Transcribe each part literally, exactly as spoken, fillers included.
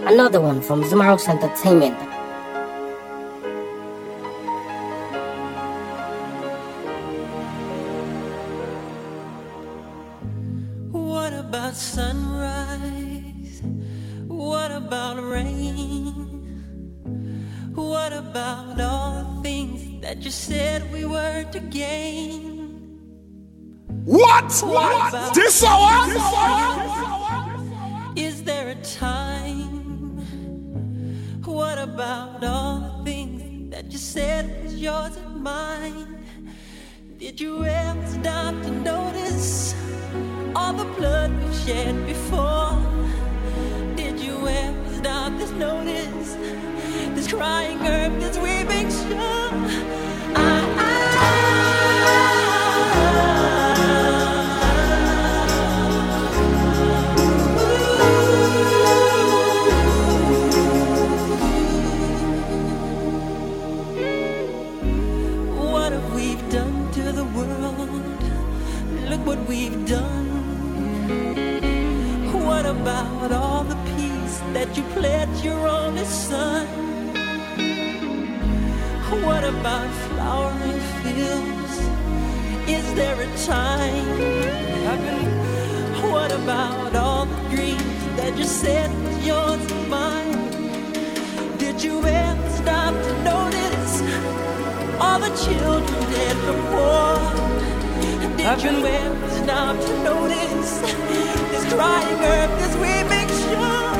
Another one from Zmarox Entertainment. What about sunrise? What about rain? What about all the things that you said we were to gain? What? What? This hour? Is there a time? What about all the things that you said was yours and mine? Did you ever stop to notice all the blood we've shed before? Did you ever stop to notice this crying earth, this weeping shore? I, I, what have we done to the world? Look what we've done. What about all the peace that you pledged your only son? What about flowering fields? Is there a time? What about all the dreams that you said was yours and mine? Did you ever stop to notice all the children dead from war? Did you ever stop to notice this crying earth, this weeping shore?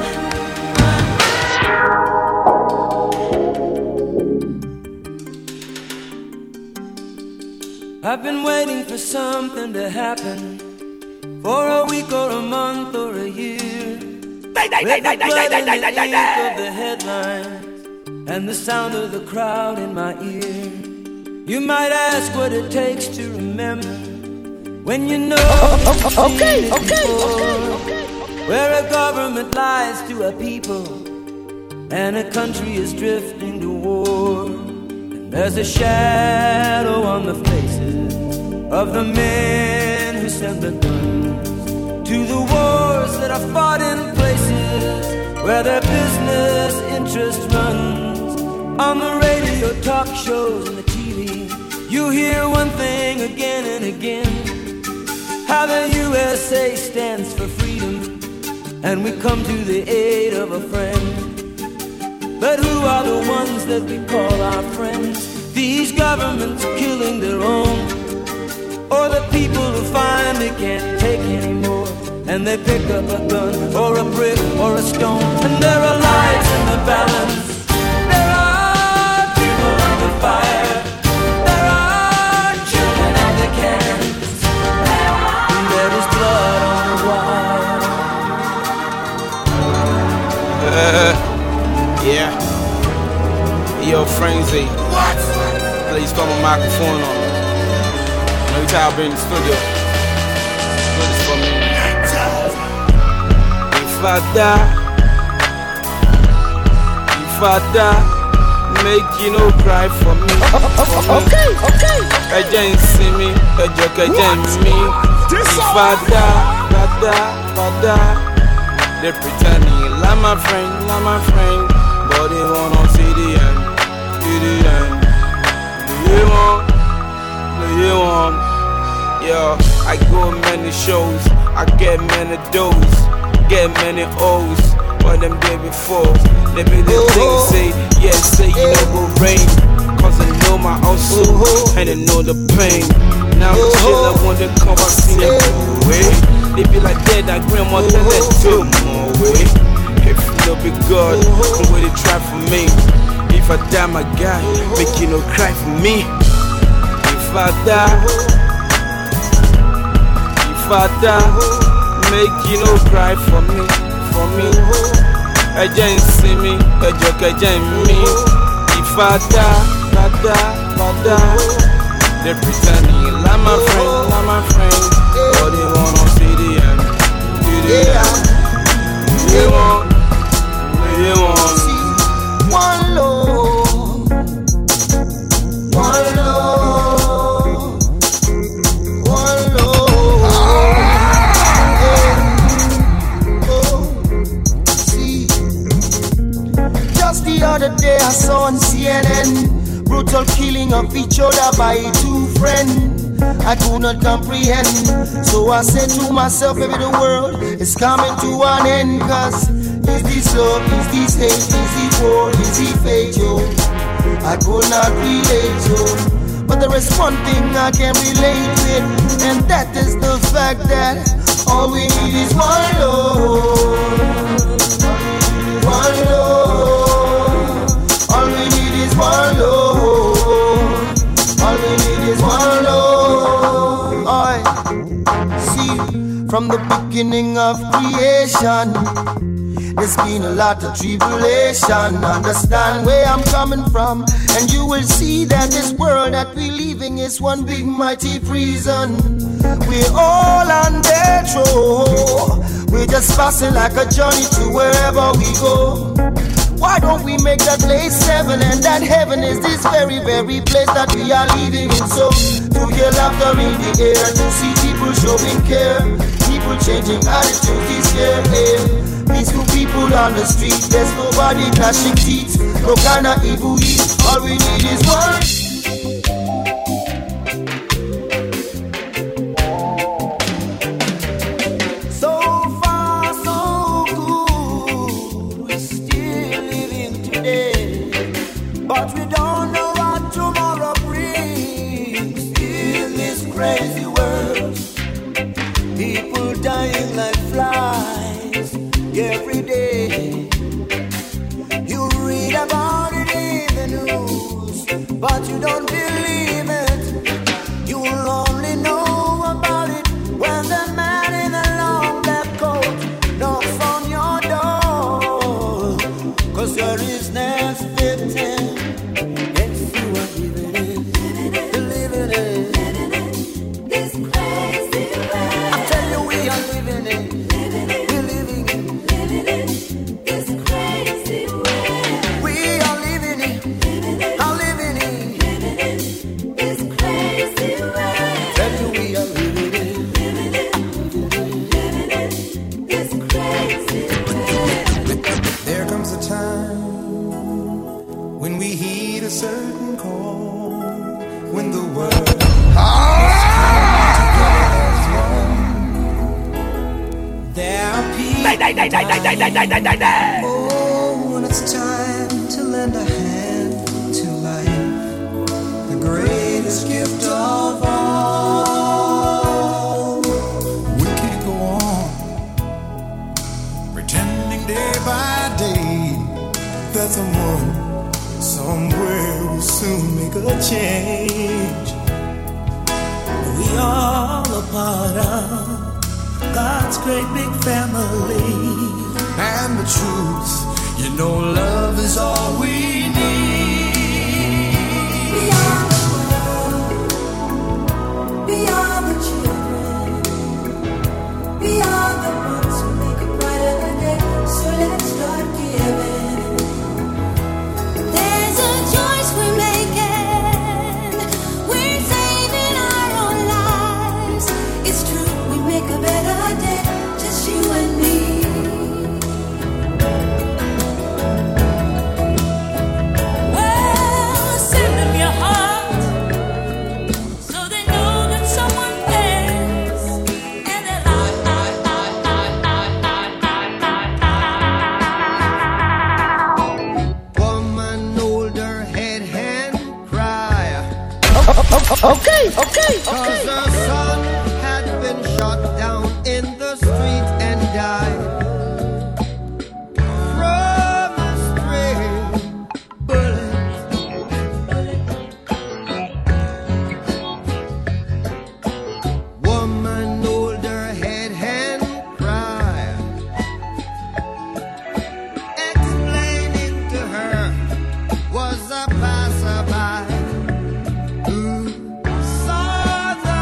I've been waiting for something to happen, for a week or a month or a year, with the blood and the ink of the headlines and the sound of the crowd in my ear. You might ask what it takes to remember when you know oh, oh, oh, okay, okay, okay, okay, where a government lies to a people and a country is drifting to war. And there's a shadow on the faces of the men who sent the guns to the wars that are fought in places where their business interest runs. On the radio, talk shows, and the T V, you hear one thing again and again: how the U S A stands for freedom, and we come to the aid of a friend. But who are the ones that we call our friends? These governments killing their own, or the people who finally can't take anymore, and they pick up a gun or a brick or a stone. And there are lives in the balance, there are people under fire, there are children at the cannons, and there is blood on the wire. Uh, yeah. Yo, Frenzy. What? Please throw my microphone on. Every time I been in the studio, do this for me. If I die, if I die, make you no cry for me. For me. Okay, okay. I just see me, I just can't me. If I die, if I die, if I die, they pretending like my friend, like my friend, but they wanna see the end, see the end. They want, they want. Yo, I go many shows, I get many doors, get many O's. But them day before, they be the thing say, yes, say you know go rain. Cause I know my hustle, and I know the pain. Now chill, I want to come back, see them go away. They be like dead, I grandma tell that two more way. If you no be God, come where they try for me. If I die, my guy, make you no cry for me. If I die, if I die, make you no cry for me, for me. I just see me, a joke, I just me. If I die, if I die, if I die, they pretending like my friend, like my friend, but they wanna see the end, see the end. They want, they want. One love, one love, one love. Oh, see, brutal killing of each other by two friends. I could not comprehend. So I said to myself, maybe the world is coming to an end. Cause is this love, is this hate, is it war, is it fate, yo? I could not relate, yo. But there is one thing I can relate with, and that is the fact that all we need is one love. One love. All we need is one love. All we need is one love. I see from the beginning of creation, there's been a lot of tribulation. Understand where I'm coming from, and you will see that this world that we're living is one big mighty prison. We're all on death row. We're just passing like a journey to wherever we go. Why don't we make that place heaven, and that heaven is this very, very place that we are living in? So, to hear laughter in the air, to see people showing care, people changing attitudes this year, eh? Peaceful people on the street, there's nobody gnashing teeth, no kind of evil heat. All we need is one. Crazy world, people dying like flies every day. You read about it in the news, but you don't believe it. You will only know about it when the man in the long black coat knocks on your door. Cause you're his next victim. Yes, you are living it, living it. Oh, when it's time to lend a hand to life, the greatest gift of all. We can't go on pretending day by day that someone somewhere will soon make a change. We are a part of God's great big family. And the truth, you know, love is all we need. Beyond the world, beyond the children, beyond the ones who make a brighter day. So let's start giving. There's a choice we're making. We're saving our own lives. It's true, we make a better day. Just you and me. Okay, okay, okay. Cause her son had been shot down in the street and died from a stray bullet. Woman hold her head and cry, explaining to her was a passerby. Saw the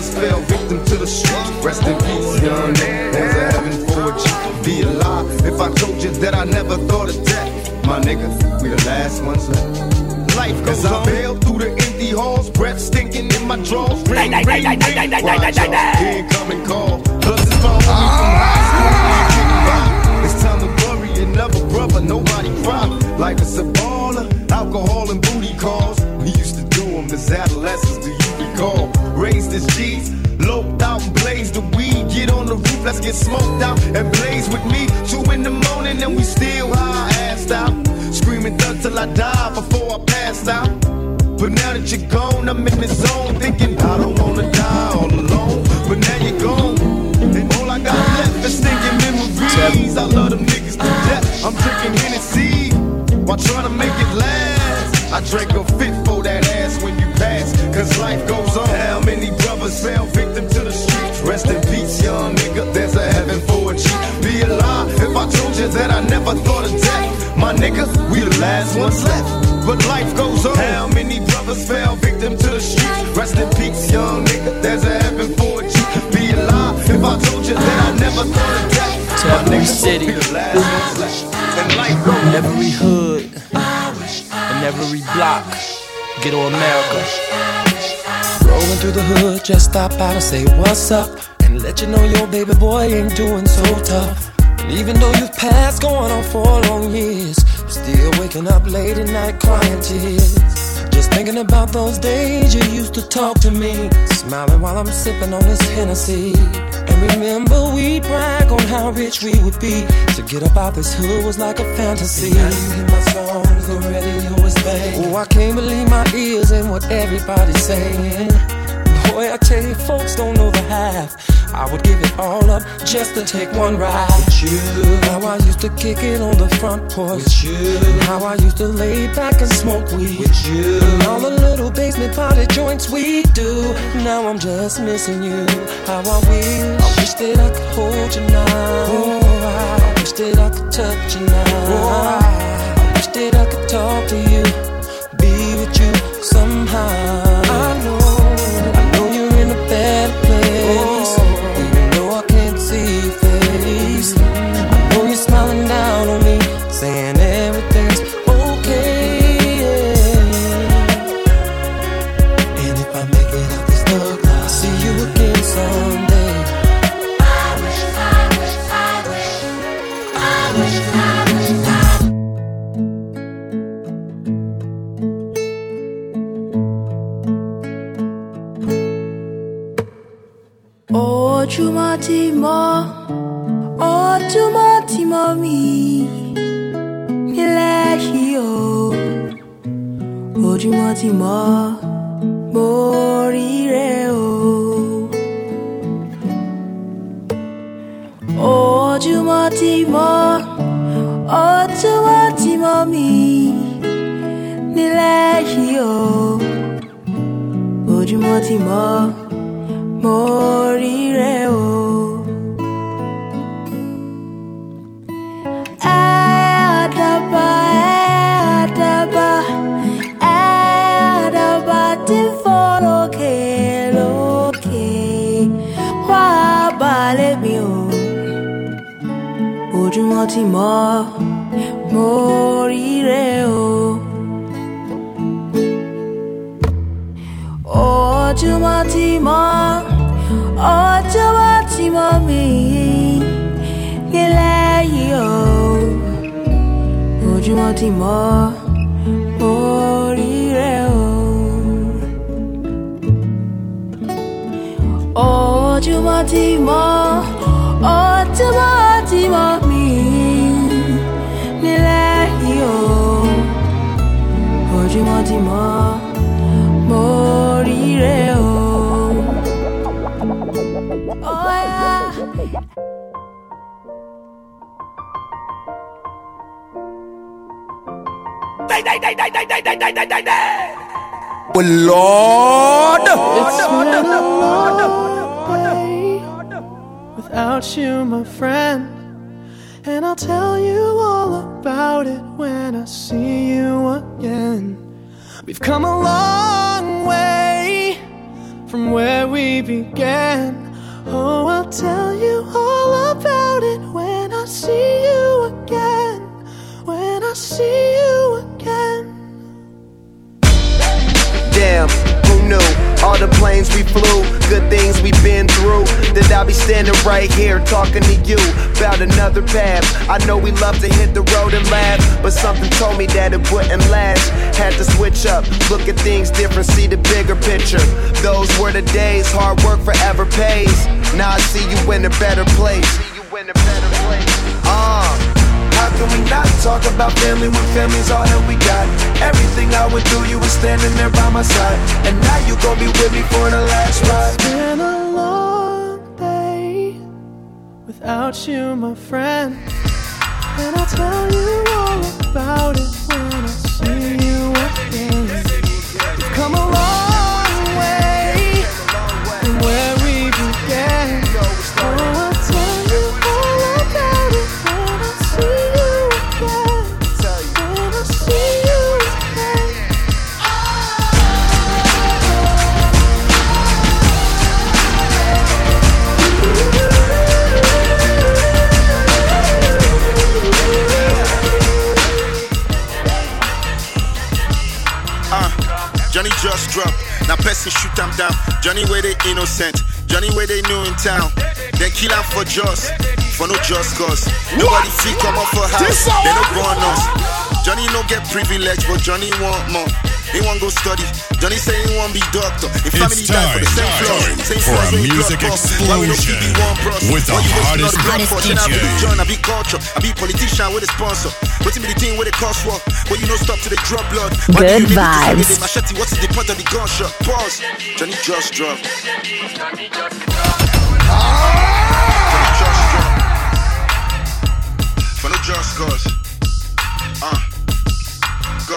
brothers fell victim to the street. Rest in peace, young nigga. There's a heaven for a G. Be alive if I told you that I never thought of death. My nigga, we the last ones left. Life goes on. I bail through the empty halls, breath stinking in my drawers. Ring, ring, ring, watch out, incoming call. Plus it's my homie from high school. It's time to bury another brother, nobody cry. Life is a baller, alcohol and booty calls. We used to do them as adolescents, do you recall? Raised as G's, loped out and blazed the weed. Get on the roof, let's get smoked out and blaze with me. Two in the morning and we still high, assed out. Screaming thug till I die before I passed out. But now that you're gone, I'm in the zone, thinking I don't wanna die all alone. But now you're gone, and all I got left is thinking memories. I love them niggas to death. I'm drinking Hennessy while trying to make it last. I drank a fit for that ass when you pass, cause life goes on. How many brothers fell victim to the streets? Rest in peace, young nigga, there's a heaven for a G. Be alive if I told you that I never thought of death. My nigga, we the last ones left, but life goes on. How many brothers fell victim to the streets? Rest in peace, young nigga, there's a heaven for a G. Be alive if I told you that I never thought of death. My nigga, city, we the last ones left, and life goes on. Every hood and every block, ghetto America. Rolling through the hood, just stop out and say what's up, and let you know your baby boy ain't doing so tough. And even though you've passed going on four long years, you're still waking up late at night crying tears. Just thinking about those days you used to talk to me, smiling while I'm sipping on this Hennessy. And remember we'd brag on how rich we would be. To get up out this hood was like a fantasy. And now you hear my songs, the radio is banging. Oh, I can't believe my ears and what everybody's saying. Boy, I tell you, folks don't know the half. I would give it all up just to take one ride with you. How I used to kick it on the front porch with you. And how I used to lay back and smoke weed with you. And all the little basement party joints we do. Now I'm just missing you. How I wish, I wish that I could hold you now. Oh, I wish that I could touch you now. Oh, I wish that I could talk to you, be with you somehow. I know, I know you're in a better place. Even though I can't see your face, I know you're smiling down on me, saying everything's okay. And if I make it out this thug, I'll see you again someday. I wish, I wish, I wish, I wish, I wish, I Ojúmọ́ ti mọ́, ojúmọ́ ti mọ́ mi nílẹ̀ yìí o. Ojúmọ́ ti mọ́, mo ríre o. Ojúmọ́ ti mọ́, ojúmọ́ ti mọ́ mi nílẹ̀ yìí o. Ojúmọ́ ti mọ́, mo ríre o. Àdàbà, àdàbà, àdàbà tí ń fò lókè lókè, wá balẹ̀ mi o. Ojúmọ́ ti mọ́, mo ríre o. Ojúmọ́ ti mọ́, ojúmọ́ ti mọ́ mi nílẹ̀ yìí o. Ojúmọ́ ti mọ́, mo ríre o. Ojúmọ́ ti mọ́, ojúmọ́ ti mọ́ mi nílẹ̀ yìí o. Ojúmọ́ ti mọ́, mo ríre o. Oh yeah. Well, Lord, it's been a long day without you, my friend, and I'll tell you all about it when I see you again. We've come a long way from where we began. Oh, I'll tell you all about it when I see you again. When I see you again. Damn, who knew? All the planes we flew, good things we've been through. That I'll be standing right here talking to you about another path. I know we love to hit the road and laugh, but something told me that it wouldn't last. Had to switch up, look at things different, see the bigger picture. Those were the days, hard work forever pays. Now I see you in a better place. See you in a better place. Ah. Uh. How can we not talk about family when family's all that we got? Everything I went through, you were standing there by my side, and now you gon' be with me for the last ride. It's been a long day without you, my friend, and I'll tell you all about it when I see you again. We've come a long way from where we began. Oh, I'll tell you all about it when I see you again. When I see you again. Uh, Johnny just dropped. Now person shoot them down. Johnny where they innocent. Johnny where they new in town. Then kill him for just, for no just cause. Nobody free come up for house. They no born us. Johnny no get privilege, but Johnny want more. He want go study. Johnny say he want be doctor. If family die for the same floor, same for floor, a music explosion with the hottest D J. John, I be culture, I be politician with a sponsor. What's in the thing with the cost war? But you know stop to the drop blood. Good vibes. Machete, what's the point of the gunshot? Pause. Johnny just drop. Johnny just drop. Johnny just drop. For no just cause. Uh. Go.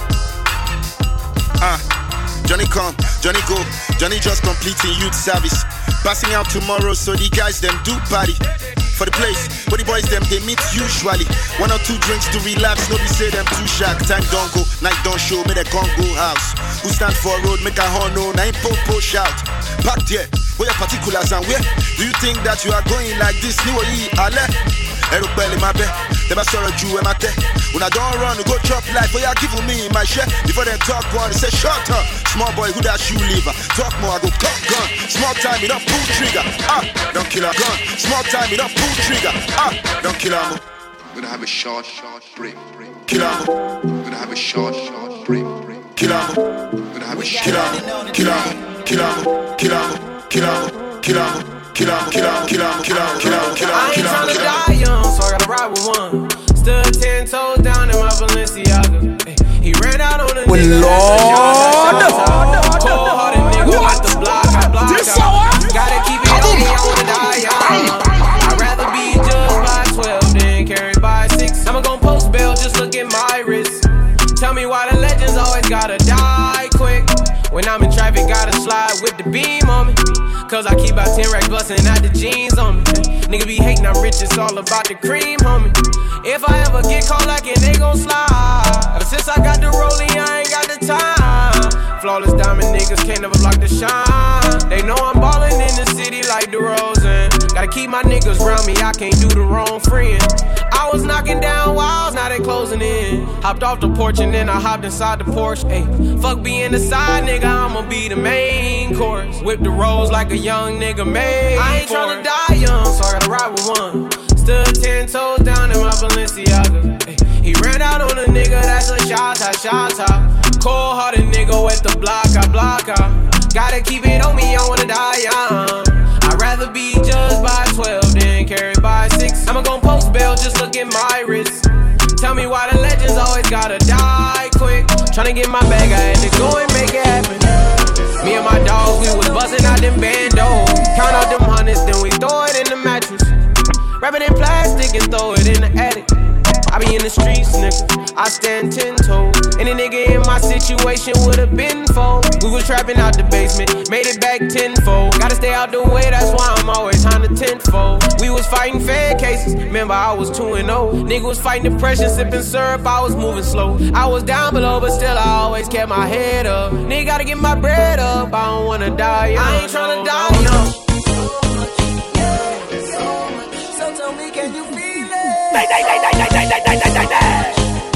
Ah, uh, Johnny come, Johnny go, Johnny just completing youth service. Passing out tomorrow, so the guys them do party. For the place, where the boys them they meet usually. One or two drinks to relax, nobody say them too shark. Time don't go, night don't show, make a Congo house. Who stand for a road, make a horn, no, nine po-po shout. Back there, where your particulars and where? Do you think that you are going like this? New ye, ale? Erupele my bed, never saw a Jew in my tech. When I don't run, go chop life, but you give me my share. Before they talk one, say shut up. Small boy, who that shoe lever? Talk more, I go cut gun. Small time, it don't pull trigger. Ah, don't kill a gun. Small time, it don't pull trigger. Ah, don't kill a mo. Gonna have a short, short break, break. Kill a mo. Gonna have a short, short break, break. Kill a mo. Gonna have a kill a mo. Kill a mo. Kill a mo. Kill a mo. Kill a mo. Kill a mo. Kill out, kill out, kill out, kill out, kill out, kill out. I ain't tryna die young, so I gotta ride with one. Stood ten toes down in my Balenciaga. Ay, he ran out on a well, nigga. Lord. Cold-hearted nigga with the block, I block out. Gotta keep it on me, I wanna die young. I'd rather be judged by twelve than carried by six. I'ma gon' post bail, just look at my wrist. Tell me why the legends always gotta die quick. When I'm in traffic, gotta slide with the beam on me. Cause I keep out ten racks bustin' out the jeans on me. Nigga be hatin', I'm rich, it's all about the cream, homie. If I ever get caught lacking, they gon' slide. Ever since I got the rollie, I ain't got the time. Flawless diamond niggas can't never block the shine. They know I'm ballin' in the city like DeRozan. Gotta keep my niggas round me, I can't do the wrong friend. I was knocking down walls, now they closing in. Hopped off the porch and then I hopped inside the Porsche. Ayy, fuck being the side nigga, I'ma be the main course. Whip the rolls like a young nigga made. I ain't tryna die young, so I gotta ride with one. Stood ten toes down in my Balenciaga. Ay, he ran out on a nigga, that's a shot top, shot top. Cold-hearted nigga with the block, I block out. Gotta keep it on me, I wanna die young. I'd rather be judged by twelve than carried by six. I'ma gon' post bail, just look at my wrist. Tell me why the legends always gotta die quick. Tryna get my bag, I had to go and make it happen. Me and my dogs, we was buzzing out them bandos. Count out them hundreds, then we throw it in the mattress. Wrap it in plastic and throw it in the attic. I be in the streets, nigga, I stand ten toes. Any nigga in my city situation would have been for. We was trapping out the basement, made it back tenfold. Gotta stay out the way, that's why I'm always on the tenfold. We was fighting fair cases, remember I was two and oh. Nigga was fighting depression, sipping syrup, I was moving slow. I was down below, but still I always kept my head up. Nigga gotta get my bread up, I don't wanna die young. I ain't tryna die young. So tell me, can you feel it?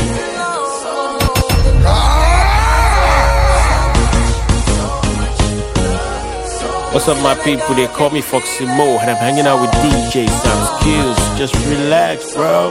What's up, my people? They call me Foxy Mo, and I'm hanging out with D J Sam Skills. Just relax, bro.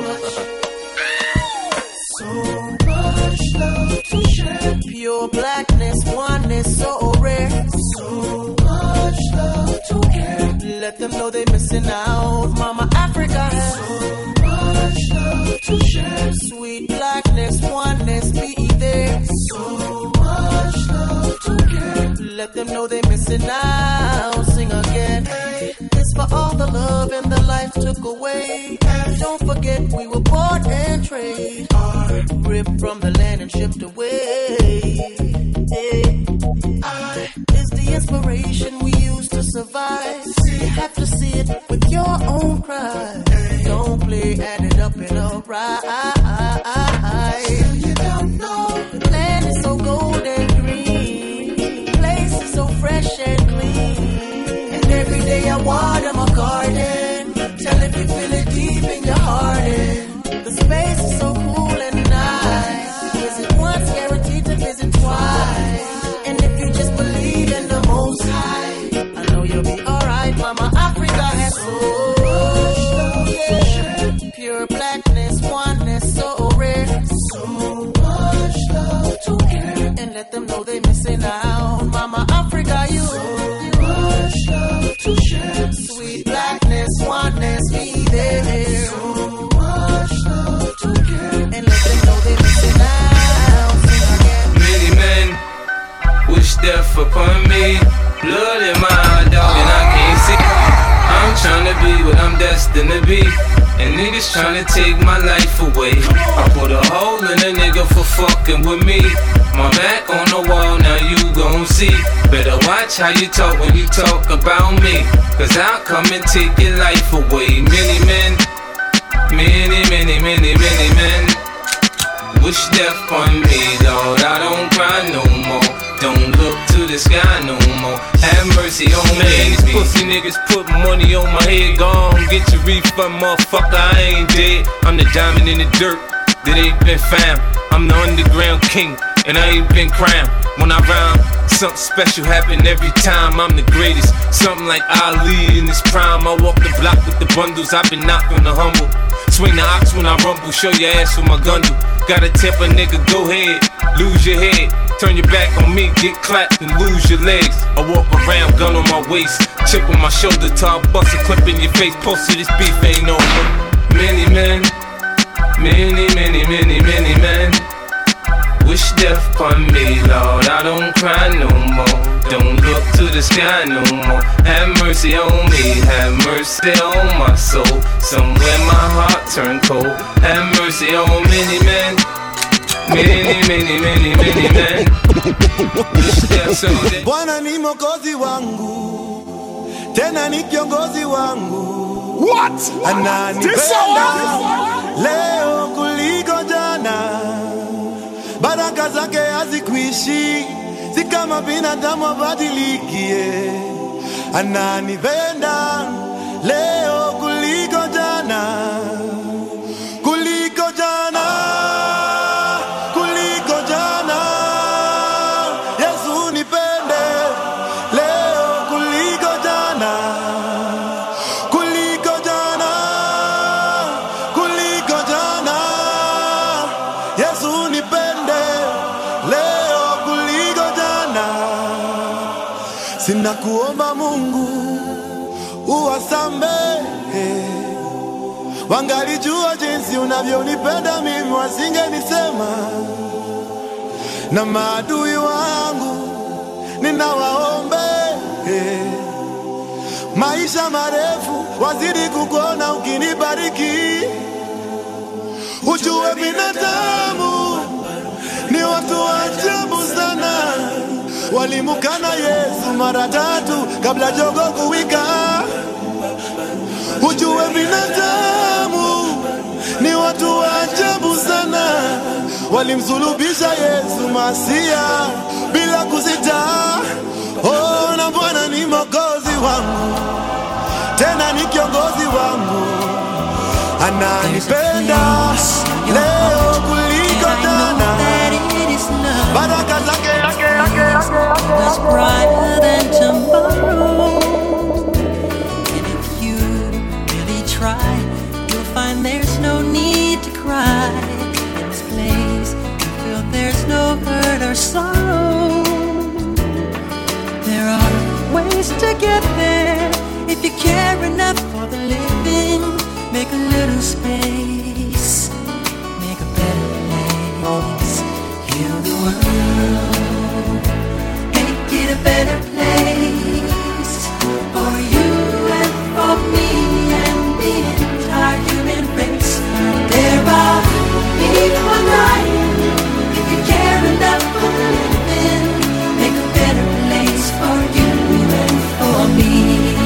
So much love to share. Pure blackness, oneness, so rare. So much love to care. Let them know they missing out. Mama Africa has so much love to share. Sweet blackness, oneness, be there. So much love to care. Let them know they missing out. Sing again. It's for all the love and the life took away. Don't forget we were bought and traded, ripped from the land and shipped away. I is the inspiration we use to survive. You have to see it with your own pride. Don't play, add it up and alright. You don't know the land is so gold and green, place is so fresh and clean, and every day I water my garden. Tell if you feel it deep in your heart. And the space is so cool and nice. Visit once, guaranteed to visit twice. And if you just believe in the Most High, I know you'll be alright. Mama Africa has so much, yeah. Pure blackness, oneness, so rare. So much love to care. And let them know they missing out. Mama Africa, you so much love to share. Sweet blackness, oneness, be there. So much love to care. And let them know they missing out. Sing again. Many men wish death upon me. Blood in my dog and I can't see. I'm tryna be what I'm destined to be, and niggas tryna take my life away. I put a hole in a nigga for fucking with me. My back on the wall, now you gon' see. Better watch how you talk when you talk about me, cause I'll come and take your life away. Many men, many, many, many, many men wish death on me, Lord. I don't cry no more. Don't look to the sky no more. Have mercy on me. These pussy niggas put money on my head. Gone, get your refund, motherfucker. I ain't dead. I'm the diamond in the dirt that ain't been found. I'm the underground king, and I ain't been crowned. When I rhyme, something special happen every time. I'm the greatest, something like Ali in his prime. I walk the block with the bundles. I've been knocked on the humble. Swing the ox when I rumble. Show your ass with my gun do. Gotta tip a nigga, go ahead, lose your head. Turn your back on me, get clapped and lose your legs. I walk around, gun on my waist, chip on my shoulder, top bust a clip in your face. Post to this beef ain't over. Many men, many, many, many, many men wish death upon me, Lord. I don't cry no more. Don't look to the sky no more. Have mercy on me, have mercy on my soul. Somewhere my heart turned cold. Have mercy on many men, many, many, many, many men. Bwana ni mwokozi wangu, tena ni kiongozi wangu. What? Ananipenda leo kuliko jana. Baraka zake hazikuishi, si kama binadamu abadilikie. Ananipenda leo kuliko jana, kuliko jana, kuliko jana. Yesu nipende leo kuliko jana, kuliko jana, kuliko jana. Yesu nipende leo kuliko jana. Sina kuomba Mungu uwasamehe, wangalijua jinsi unavyonipenda mimi wasingenisema. Na maadui wangu ninawaombe maisha marefu, wazidi kukuona ukinibariki. Ujue binadamu ni wa watu ajabu sana, walimukana Yesu mara tatu kabla jogo kuwika. Ujue binadamu ni watu ajabu sana, walimsulubisha Yesu Masia bila kusita. Oh, na Bwana ni mwokozi wangu, tena ni kiongozi wangu, ananipenda leo kuliko jana. Baraka zake yake yake that's brighter than tomorrow. And if you really try, you'll find there's no need to cry. In this place, you feel there's no hurt or sorrow. There are ways to get there if you care enough for the living. Make a little space, make a better place. Heal the world, make it a better place for you and for me and the entire human race. There are people dying. If you care enough for the living, make a better place for you and for me.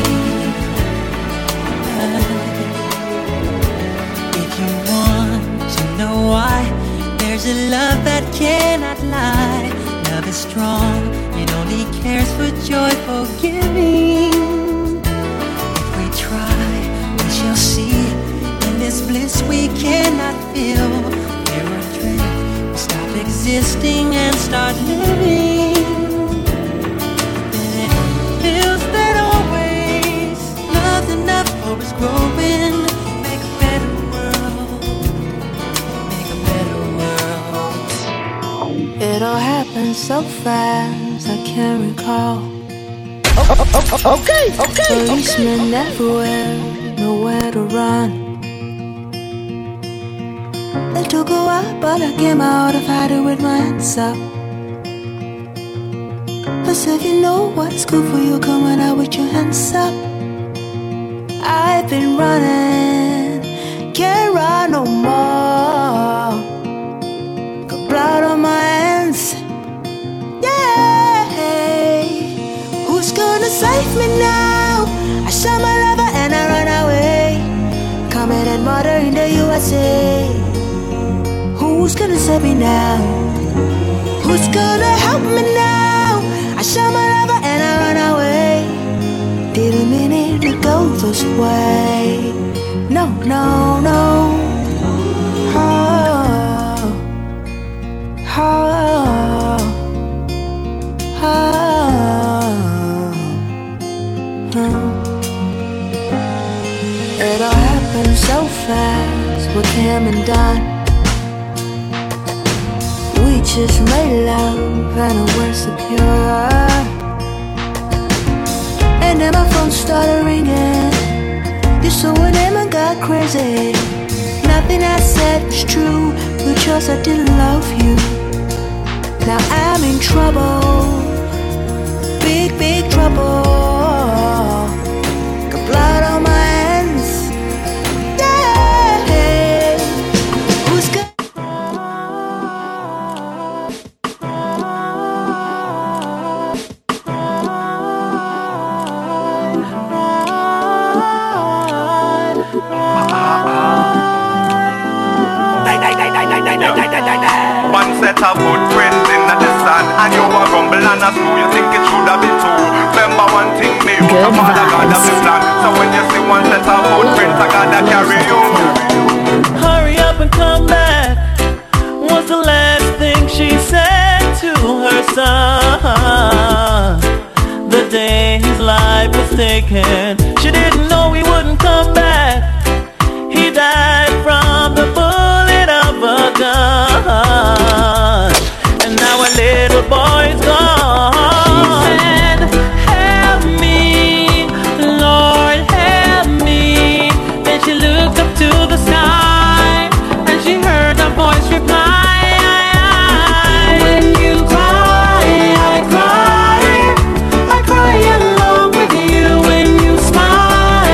If you want to know why, there's a love that cannot lie. Love is strong, it only cares for joyful giving. If we try, we shall see. In this bliss we cannot feel. Fear or dread, we stop existing and start living. Then it feels that always love's enough for us growing. Make a better world, make a better world. It all happened so fast, I can't recall. Oh, oh, oh, okay, okay, Policemen okay. everywhere, nowhere to run. It took a while, but I came out of hiding with my hands up. But if you know what's good for you, come on out with your hands up. I've been running, can't run no more. Got blood on my hands, yeah. Who's gonna save me now? I shot my lover and I run away. Committed murder in the U S A. Who's gonna save me now? Who's gonna help me now? I shot my lover and I run away. Didn't mean it to go this way. No, no, no. Oh, oh, oh, oh. It all happened so fast, what came and done. We just made love and it was secure. And then my phone started ringing. You saw her name and got crazy. Nothing I said was true, because I didn't love you. Now I'm in trouble, big, big trouble. Got blood on my hands, yeah. Who's got one set of footprints in the sun, and you a rumble and a screw. You think it should have been two. Remember one thing, me, the Father God of the plan. So when you see one set of footprints, I gotta carry you. Hurry up and come back, was the last thing she said to her son. The day his life was taken, she didn't know he wouldn't come back. He died from the bullet of a gun, and now a little boy's gone. She said, help me, Lord, help me. Then she looked up to the sky, and she heard a voice reply, when you cry, I cry, I cry along with you. When you smile,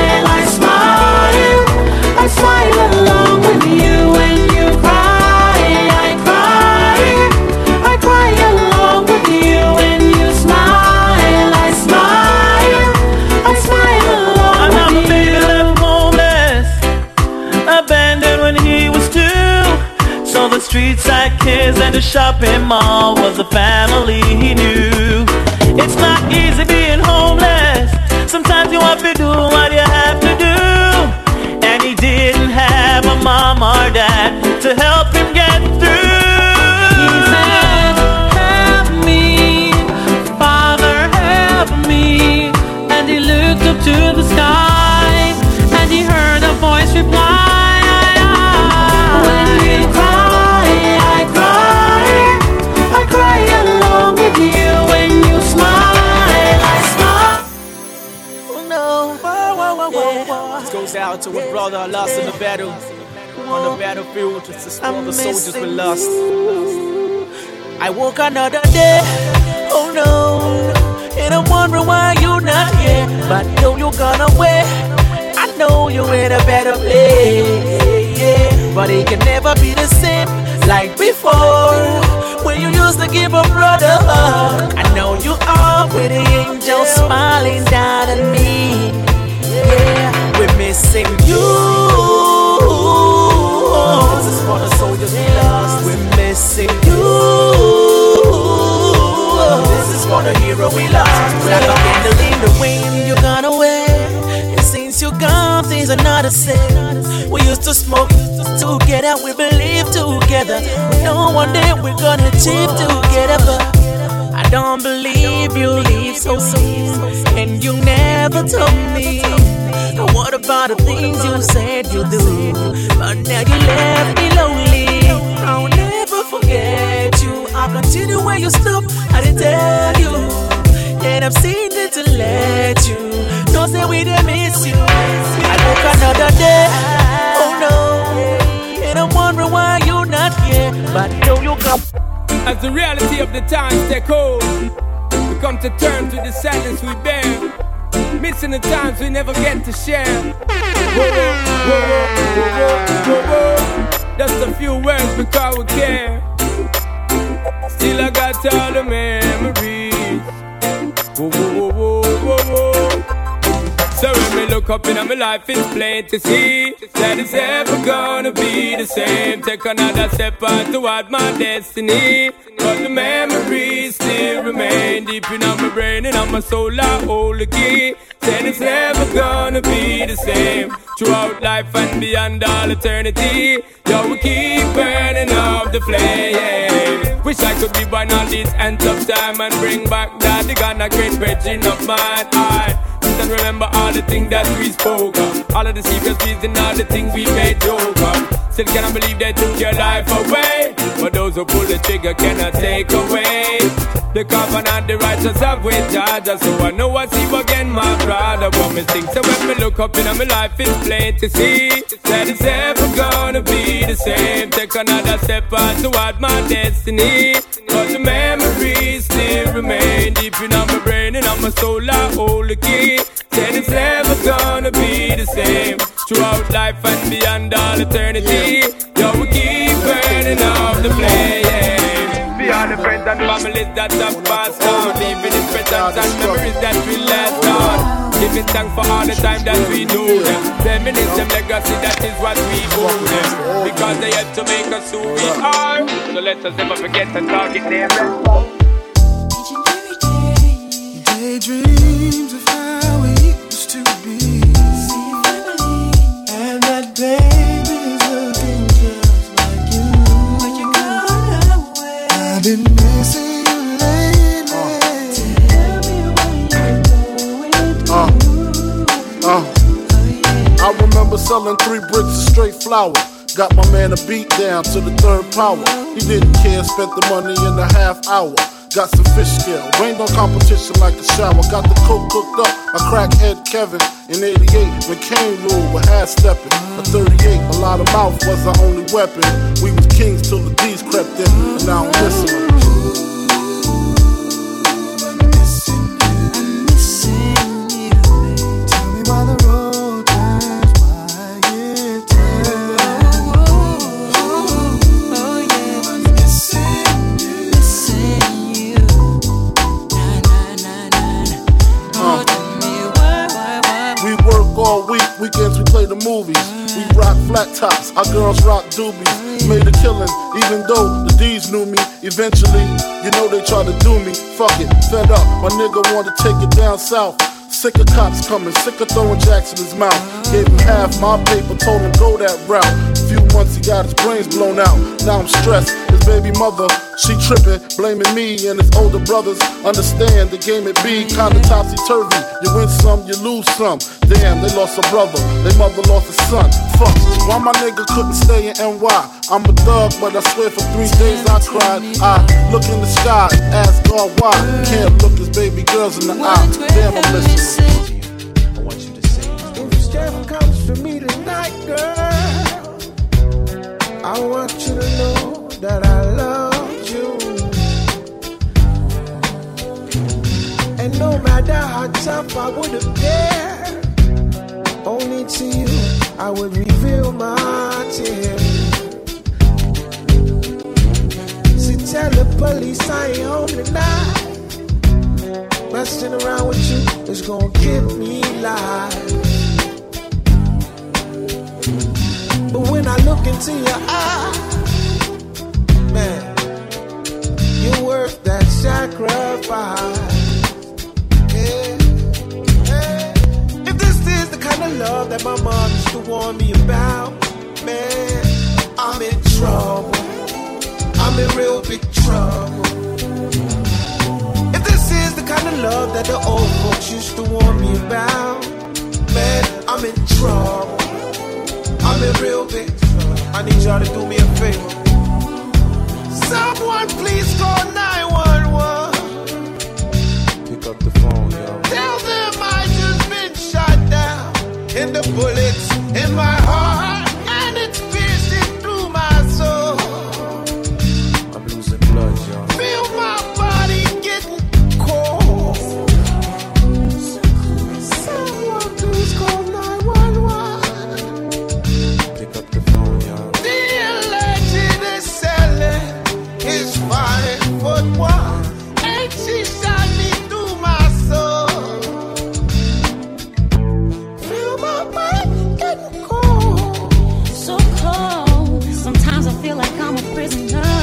the shopping mall was a family he knew. It's not easy being homeless. Sometimes you have to do what you have to do. And he didn't have a mom or dad to help him get through. He said, help me, Father, help me. And he looked up to the sky, and he heard a voice reply, when you cry, I cry, I cry along with you. When you smile, I smile. Oh no. Whoa, whoa, whoa, whoa, whoa. This goes out to a brother lost in the battle. On the battlefield, just to spoil the soldiers we lost. I woke another day, oh no, and I'm wondering why you're not here. But though you're gone away, I know you're in a better place, yeah. But it can never be the same like before, when you used to give a brother a hug. I know you are with the angel smiling down at me, yeah. We're missing you. This is for the soldiers we lost. We're missing you. This is for the hero we lost. Like a candle in the wind, you're gone away. And since you're gone, things are not the same. We used to smoke together, we believe together. We know one day we're gonna achieve together, but I don't believe you leave so soon. And you never told me. And what about the things you said you do? But now you left me lonely. I'll never forget you. I'll continue where you stopped. I didn't tell you, and I've seen it to let you know that we didn't miss you. I woke another day, oh no, and I'm wondering why you're not here. But no, you come. As the reality of the times take hold, we come to terms with the sadness we bear. Missing the times we never get to share. Whoa, whoa, whoa, whoa, whoa, whoa. Just a few words because we care. Still I got all the memories. Whoa, whoa, whoa, whoa, whoa. So when me look up in my life, it's plain to see that it's never gonna be the same. Take another step on toward my destiny, but the memories still remain deep in my brain and on my soul. I hold the key. Said it's never gonna be the same throughout life and beyond all eternity. Yo, we keep burning up the flame. Wish I could be born all this end of time and bring back that the Ghana great virgin of mine. I and remember all the things that we spoke of, all of the secrets and all the things we made joke of. Still cannot believe they took your life away, but those who pull the trigger cannot take away the covenant the righteous have with Georgia. So I know I see you again, my brother. But me think so when me look up in my life, it's plain to see that it's never gonna be the same. Take another step on toward my destiny, but the memories still remain deep in my brain and on my soul. I hold the key. Said it's never gonna be the same throughout life and beyond all eternity. Yo, we keep burning up the flame. Beyond the friends and families that have passed on, leaving impressions and memories that we left on. Giving thanks for all the time that we know them. Reminisce them legacy, that is what we owe them. Because they had to make us who we are. So let us never forget to target them. Daydreams of how we used to be, and that baby's looking just like you. But you gone away. I've been missing you lately. Tell me when you're going uh, uh. I remember selling three bricks of straight flour. Got my man a beat down to the third power. He didn't care, spent the money in a half hour. Got some fish scale, rained on competition like a shower. Got the coke cooked up, a crackhead Kevin. In eighty-eight, when Kane ruled with half stepping. At thirty-eight, a lot of mouth was our only weapon. We was kings till the D's crept in, and now I'm listening. Weekends we play the movies. We rock flat tops, our girls rock doobies. Made a killing, even though the D's knew me. Eventually, you know they tried to do me. Fuck it, fed up, my nigga wanted to take it down south. Sick of cops coming, sick of throwing jacks in his mouth. Gave him half my paper, told him go that route. A few months he got his brains blown out. Now I'm stressed, his baby mother, she tripping, blaming me and his older brothers. Understand the game it be kinda topsy-turvy. You win some, you lose some. Damn, they lost a brother, their mother lost a son. Fuck, why my nigga couldn't stay in N Y? I'm a thug, but I swear for three days I cried. I look in the sky, ask God why. Can't look his baby girls in the eye. Damn, I'm listening. I want you to sing. If Steph comes for me tonight, girl, I want you to know that I love you. And no matter how tough I would have dared, only to you I would reveal my tears. See, tell the police I ain't home tonight. Messing around with you is gonna give me life. But when I look into your eyes, man, you're worth that sacrifice. Yeah. Yeah. If this is the kind of love that my mom used to warn me about, man, I'm in trouble. I'm in real big trouble. Is the kind of love that the old folks used to warn me about. Man, I'm in trouble. I'm in real big trouble. I need y'all to do me a favor. Someone please call nine one one. Pick up the phone, yo. Tell them I just been shot down. And the bullets in my heart, and it's piercing through my soul. I'm losing blood, yo. Feel my body getting cold. Someone please call nine one one. Pick up the phone, y'all. The legend is selling his five foot one, and she shot me through my soul. Feel my body getting cold. So cold. Sometimes I feel like I'm a prisoner.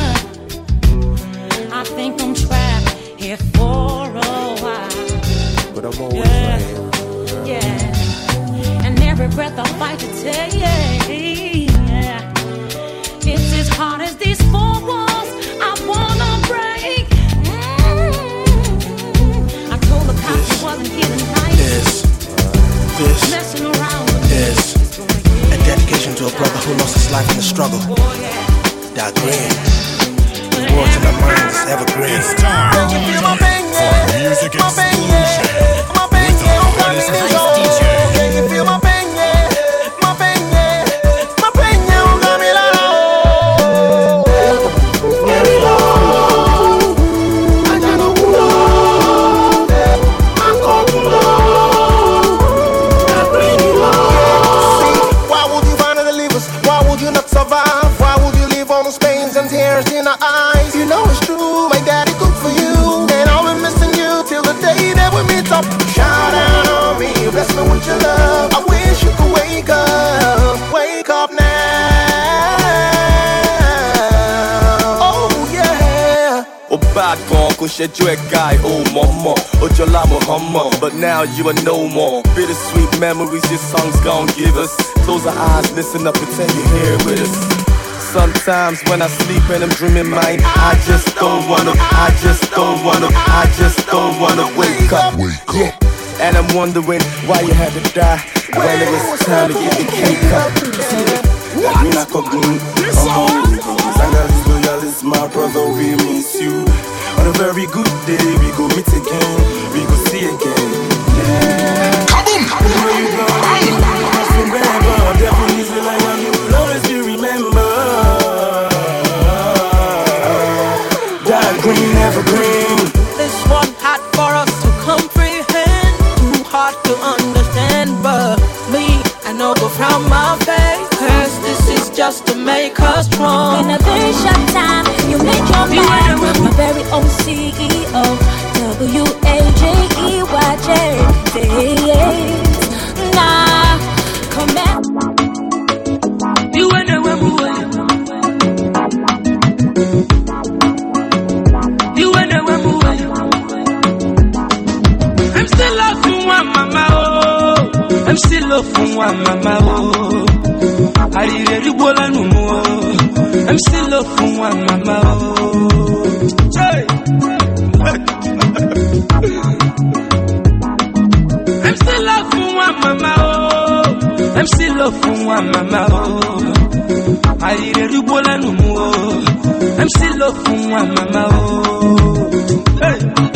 I think I'm trapped here for a while. But I'm always Yeah. right here. Yeah, and every breath I fight to take. Yeah, it's as hard as these four walls I wanna break. Mm-hmm. I told the cops I wasn't here tonight. This, this Messing around with is a dedication to a brother who lost his life in the struggle. That green, the words in my mind is evergreen. It's time for music explosion with the hottest D J. Can you feel my pain, yeah? My pain, yeah. My pain, yeah, oh, got me like, oh. I got no culo. I'm called culo. I bring you on. See, why would you finally leave us? Why would you not survive? Why would you leave all those pains and tears in our eyes? You know it's true, my daddy cooked for you, and I'll be missing you till the day that we meet up. Shout out on me, bless me with your love. I wish you could wake up, wake up now. Oh yeah. Oh bad con, ko shejo e guy, oh mama, Ojola Muhammad, but now you are no more. Bittersweet memories your songs gon' give us. Close our eyes, listen up, pretend you're here with us. Sometimes when I sleep and I'm dreaming mine, I just don't wanna, I just don't wanna, I just don't wanna wake up. Yeah, and I'm wondering why you had to die when it was time to get the cake up. I mean I could be, Sanga's loyal is my brother, we miss you. On a very good day, we go meet again, we go see again. Yeah. Kaboom! Where you go? Just remember, definitely feel like you will always be remembered. Green, evergreen. This one hard for us to comprehend, too hard to understand. But me, I know go from my face, cause this is just to make us strong. In a very short time, you made your mind. My very own C E O, W A J E Y J. Nah, still from one mama. Oh, I really wanna know more. I'm still from one mama. Oh, hey. I'm still love for one mama. Oh, I'm still love for one mama. Oh, I really wanna know more. I'm still love for one mama. Oh, hey.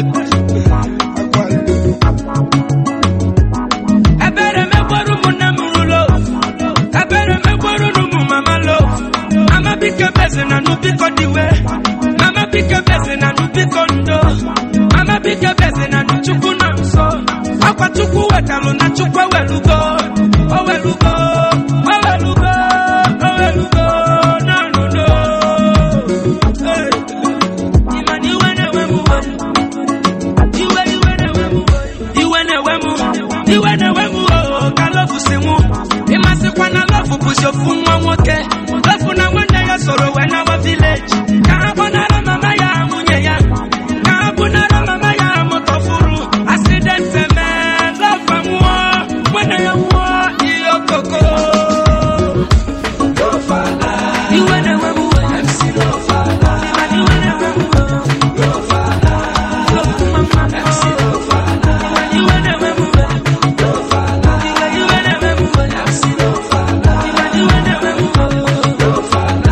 Pick a blessing and no pick on the way. Mama pick a blessing and no pick on the. Mama pick a blessing and no chuku na so. Akwa chuku wetalo na chukwa welugo. Oh welugo, oh welugo, oh welugo. No no no. Hey, imani wene wemu wemu. Iwe iwe ne wemu. Iwe ne wemu. Iwe ne wemu. Oh kalofu simu. Imasi kwa na lofu pusho funwa mwoke. Lofu na wende. Soro when our village. Kabonara mama ya munye ya. Kabonara mama ya motofuru. Accident man, love for more. When I am war, you coco. Go fala. You when I am war, I'm still go fala. You when I am war, go fala. Love mama, I'm still go fala. You when I am war, go fala. You when I am war, I'm still go fala. You when I am war, go fala.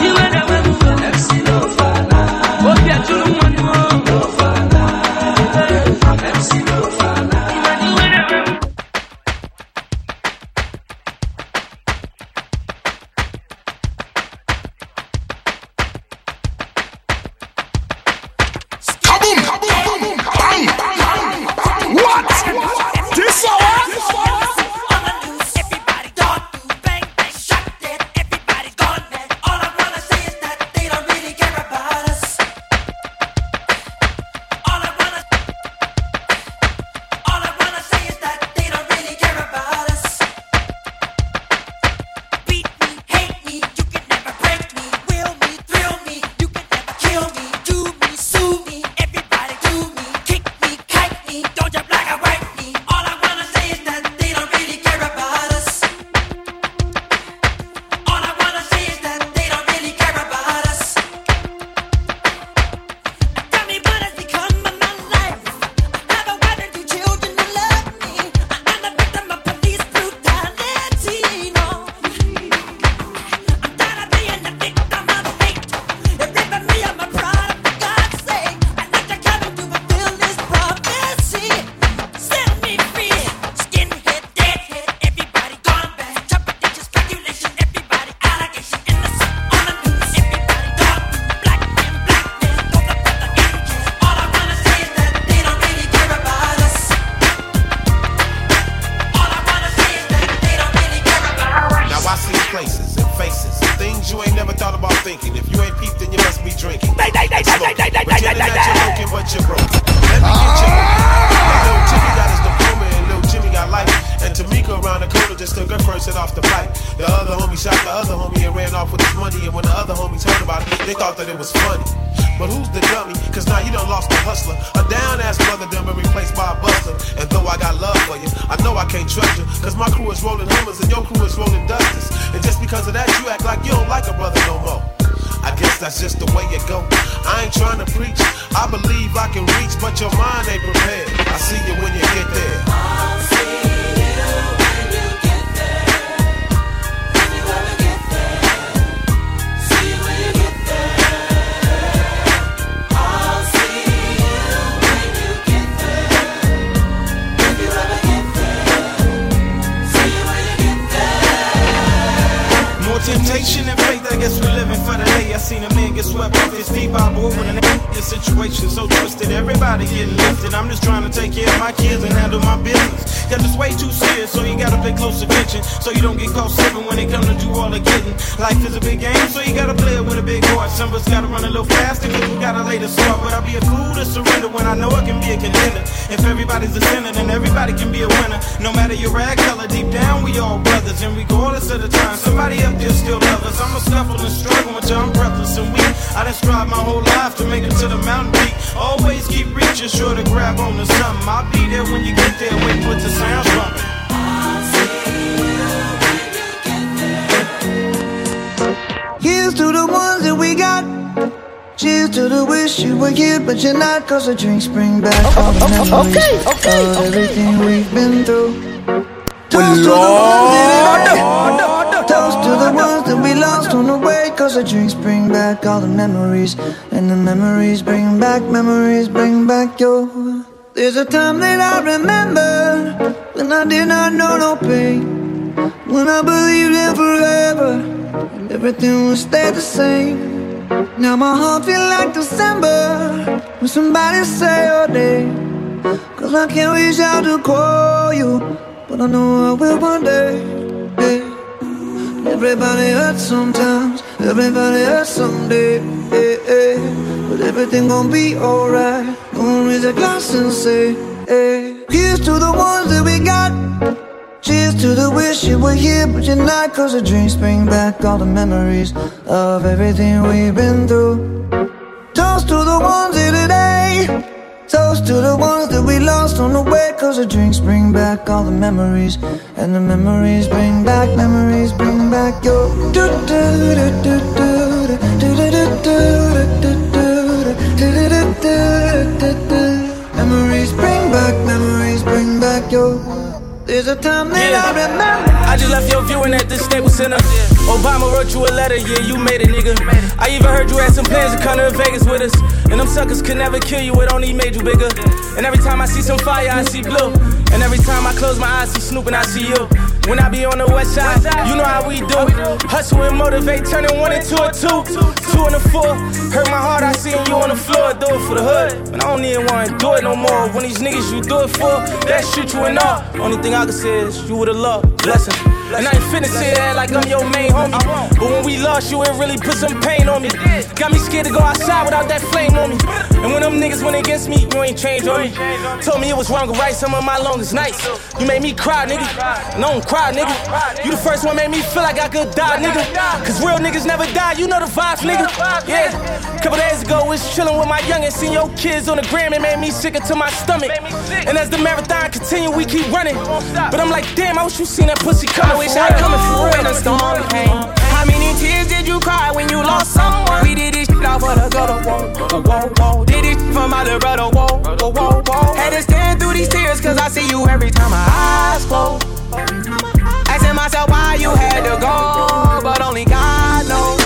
Temptation and faith, I guess we're living for the day. I seen a man get swept off his feet by a bull with an the situation so twisted, everybody getting lifted. I'm just trying to take care of my kids and handle my business. Cause it's way too serious, so you gotta pay close attention, so you don't get caught slipping when they come to do all the getting. Life is a big game, so you gotta play it with a big heart. Some of us gotta run a little faster, cause we gotta lay the start. But I'll be a fool to surrender when I know I can be a contender. If everybody's a sinner, then everybody can be a winner. No matter your rag color, deep down we all brothers. And regardless of the time, somebody up there still love us. I'm a scuffle and struggle until I'm breathless and weak. I done strive my whole life to make it to the mountain peak. Always keep reaching, sure to grab on to something. I'll be there when you get there, wait with the sound bumping. wish you were here, but you're not, cause the drinks bring back all the memories okay, okay, of okay. everything we've been through. Toast to the ones that Toast to the ones that we lost on the way, cause the drinks bring back all the memories, and the memories bring back, memories bring back your. There's a time that I remember when I did not know no pain, when I believed in forever and everything would stay the same. Now my heart feel like December when somebody say your name, cause I can't reach out to call you, but I know I will one day. Yeah. Everybody hurts sometimes, everybody hurts someday. Yeah, yeah. But everything gon' be alright. Gonna raise a glass and say, hey. Here's to the ones that we got. Cheers to the wish you were here, but you're not, cause the drinks bring back all the memories of everything we've been through. Toast to the ones here today. Toast to the ones that we lost on the way, cause the drinks bring back all the memories, and the memories bring back, memories bring back your. Memories bring back, memories bring back your. There's a time that yeah. I remember. I just left your viewing at the Staples Center. Obama wrote you a letter, yeah, you made it, nigga. I even heard you had some plans to come to Vegas with us. And them suckers could never kill you, it only made you bigger. And every time I see some fire, I see blue. And every time I close my eyes, see Snoop and I see you. When I be on the west side, you know how we do. Hustle and motivate, turning one into a two. Two and a four, hurt my heart, I see you on the floor. Do it for the hood, but I don't even wanna do it no more. When these niggas you do it for, that shoot you and all. Only thing I can say is, you would've loved, blessing. And I ain't finna say that like I'm your main homie. But when we lost you, it really put some pain on me. Got me scared to go outside without that flame on me. And when them niggas went against me, you ain't changed on me. Told me it was wrong to write some of my longest nights. You made me cry, nigga. And I don't cry, nigga. You the first one made me feel like I could die, nigga. Cause real niggas never die, you know the vibes, nigga. Yeah. Couple days ago, was chillin' with my youngin'. Seen your kids on the gram, it made me sick to my stomach. And as the marathon continue, we keep running. But I'm like, damn, I wish you seen that pussy coming. I wish I coming for real. When the storm came, how many tears did you cry when you lost someone? We did this shit off of the gutter, whoa, whoa, whoa. Did this shit for my little brother, whoa, whoa, whoa, whoa. Had to stand through these tears, cause I see you every time my eyes close. Asking myself why you had to go, but only God knows.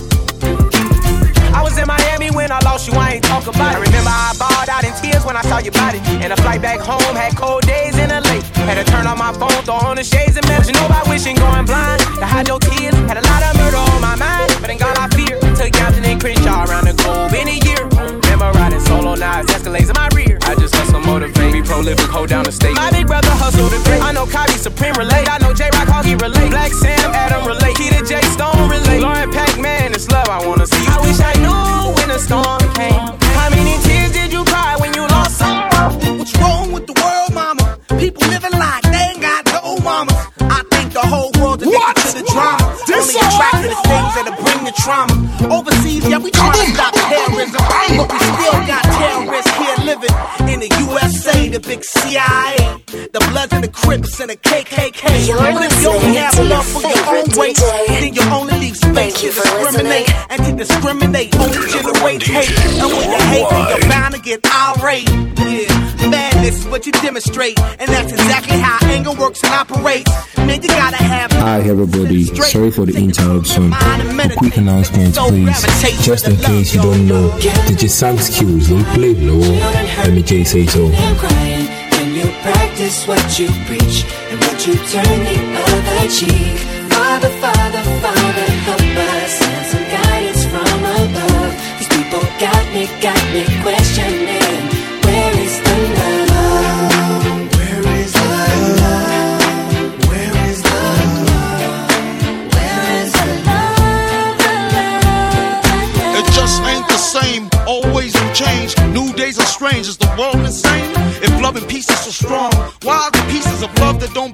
I was in Miami when I lost you, I ain't talk about it. I remember I bawled out in tears when I saw your body. And the flight back home had cold days in the lake. Had to turn on my phone, throw on the shades and measure. You know about wishing going blind, to hide your tears. Had a lot of murder on my mind, but in God I fear. Took Compton and Crenshaw around the globe in a year. Remember riding solo, now it's Escalades in my rear. I just hustle, motivate, be prolific, hold down the state. My big brother hustled the great. I know Cosby Supreme relate. I know J-Rock Hoggy relate. Black Sam, Adam relate. Key to J Stone relate. Lauren Pac-Man, it's love I wanna see. I wish I knew when the storm came. How many tears did you cry when you lost someone? What's wrong with the world, mama? People living like they ain't got no mama. I think the whole world addicted to the drama. Only attracted to things that'll bring the trauma. Overseas, yeah, we try to stop terrorism, but we still got terrorists here living in the U S A, the big C I A, the Bloods and the Crips and the K K K. But if you only have love for your own race, then you only leave space to discriminate, and to discriminate only generates hate. And when you hate, then you're bound to get irate. Yeah, madness is what you demonstrate, and that's exactly how anger works and operates. Man, you gotta have. Hi everybody, sorry for the interruption. A quick announcement please, just in case you don't know, D J Sam Skills don't play low. Let me just say so. When you practice what you preach, and would you turn the other cheek? Father, Father, Father, help us, send some guidance from above. These people got me, got me questioning, where is the love? Where is the love? Where is the love? Where is the love? The love, the love? It just ain't the same, always in change. New days are strange, is the world insane? If love and peace is so strong, why are the pieces of love that don't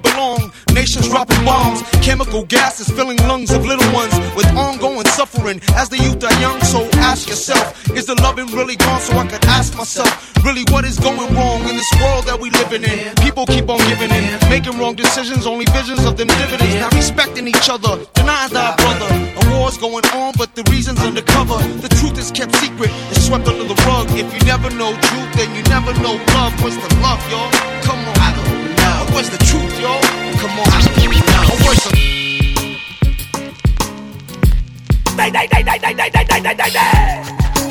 belong. Nations dropping bombs, chemical gases filling lungs of little ones with ongoing suffering. As the youth are young, so ask yourself, is the loving really gone? So I could ask myself, really what is going wrong in this world that we living in? People keep on giving in, making wrong decisions, only visions of them dividends. Not respecting each other, denying thy brother. A war's going on, but the reason's undercover. The truth is kept secret, it's swept under the rug. If you never know truth, then you never know love. What's the love, y'all? Come on, I don't know. What's the truth, y'all? Come on, I don't know. What's the... Day, day, day, day, day, day, day, day, day, day, day.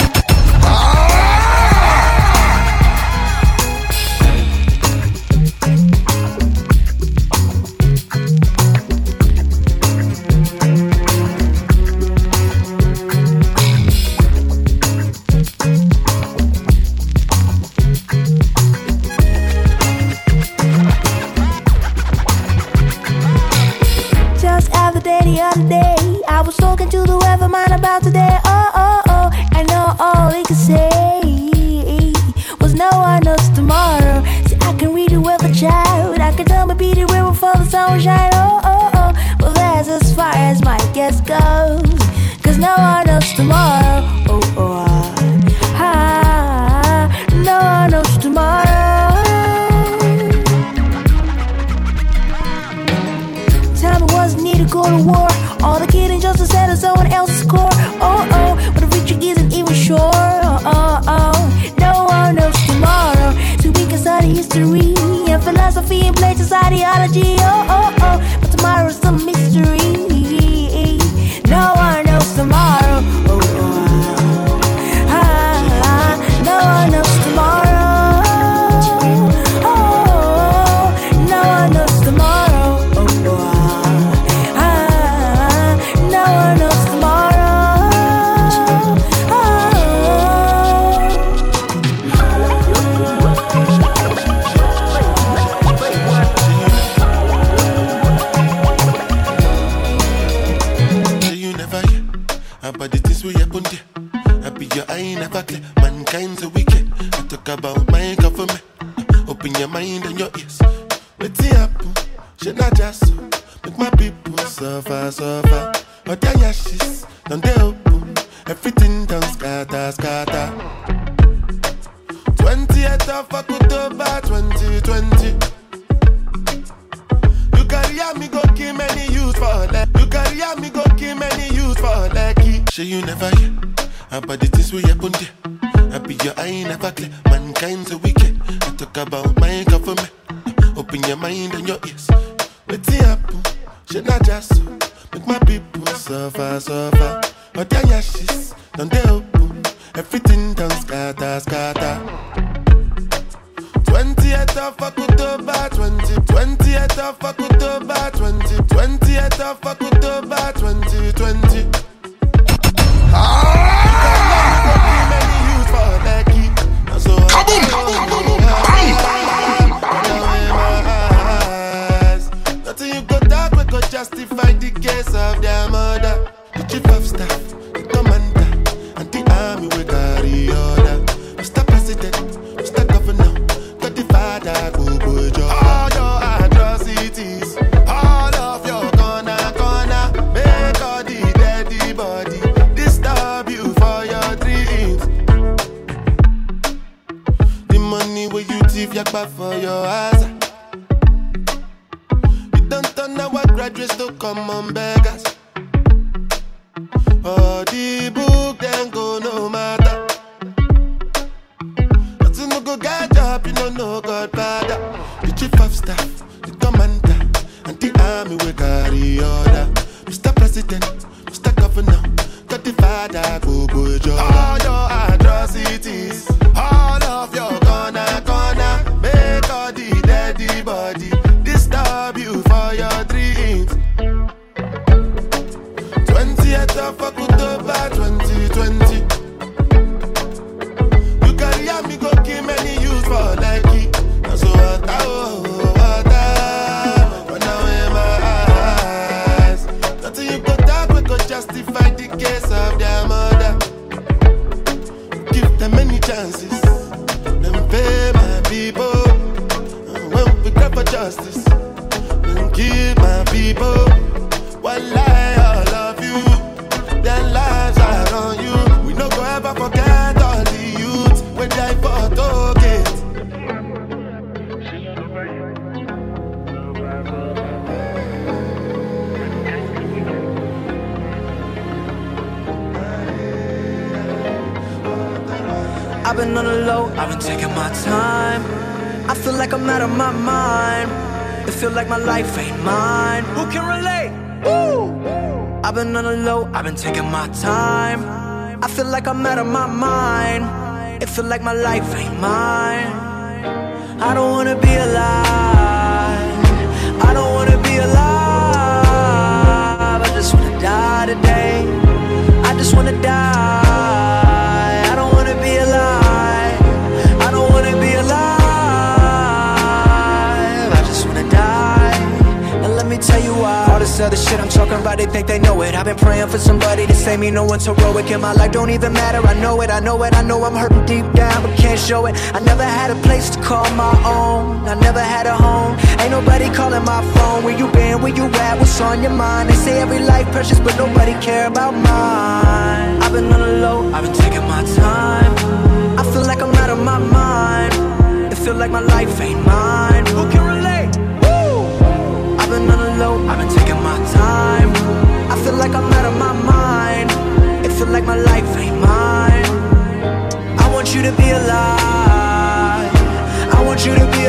The other day, I was talking to the weatherman about today. Oh, oh, oh, I know all he could say was no one knows tomorrow. See, I can read the weather, child. I can tell me be the river for the sunshine. Oh, oh, oh, but that's as far as my guess goes. Cause no one knows tomorrow. Oh, oh, ah, ah, no one knows tomorrow. Time it wasn't need to go to war. All the kidding just to settle someone else's score. Oh, oh, but the future isn't even sure. Oh, oh, oh, no one knows tomorrow. So we can study history and philosophy and places ideology. Oh, oh, oh, but tomorrow's still a mystery. No one knows tomorrow. Oh, oh, ah, ah, no one knows tomorrow. Oh, no one knows tomorrow. Oh, oh. About the things we happen there, I be your eye never clear. Mankind's a wicked. I talk about my government. Open your mind and your ears. What's the apple? Should not just so. Make my people suffer, suffer. But their ashes, don't they open? Everything done scatter, scatter. twentieth of October twenty twenty. You carry me go kill many youths for that. You carry me go kill many youths for that. Say you never hear about the things we happen there. I be your eye never clear. Mankind's a wicked. I talk about my government. Open your mind and your ears. What's the apple? Should not just so. Make my people suffer, suffer. But their ashes, don't they open? Everything done scatter, scatter. twentieth of October twenty. twentieth of October twenty. twentieth of October twenty twenty. Nothing you go talk, we go justify the case of their mother. The chief of staff, the commander, and the army we carry order. Mister President, Mister Governor, got the father, go go job. All your atrocities, all of your corner, corner, make all the dead body. You for your dreams. The money where you thief yak back for your eyes. You don't turn our graduates to come on beggars. Oh, the book then go no matter. But you no go get job, you don't know God father. The chief of staff, the commander, and the army we carry order. Mister President, Mister Governor, got the father, go go job. All your atrocities, all of your corner, corner, make all the dead body disturb you for your dreams. twentieth of October twenty twenty. You carry me go kill many youths for Nike. That's what I oh, what I run away my eyes. Nothing you go talk, we go I've been on the low, I've been taking my time. I feel like I'm out of my mind. It feel like my life ain't mine. Who can relate? Woo! I've been on the low, I've been taking my time. I feel like I'm out of my mind. It feel like my life ain't mine. I don't wanna be alive. I don't wanna be alive. I just wanna die today. I just wanna die. I don't wanna be alive. I don't wanna be alive. I just wanna die. And let me tell you why. All this other shit I'm talking about, they think they know it. I've been praying for somebody to save me. No one's heroic in my life, don't even matter. I know it, I know it, I know I'm hurting deep down, but can't show it. I never had a place to call my own. I never had a home. Ain't nobody calling my phone. Where you been, where you at, what's on your mind? They say every life precious, but nobody care about mine. I've been on the low, I've been taking my time. I feel like I'm out of my mind. It feel like my life ain't mine. Who can relate? Woo! I've been on the low, I've been taking my time. I feel like I'm out of my mind. It feel like my life ain't mine. I want you to be alive. I want you to be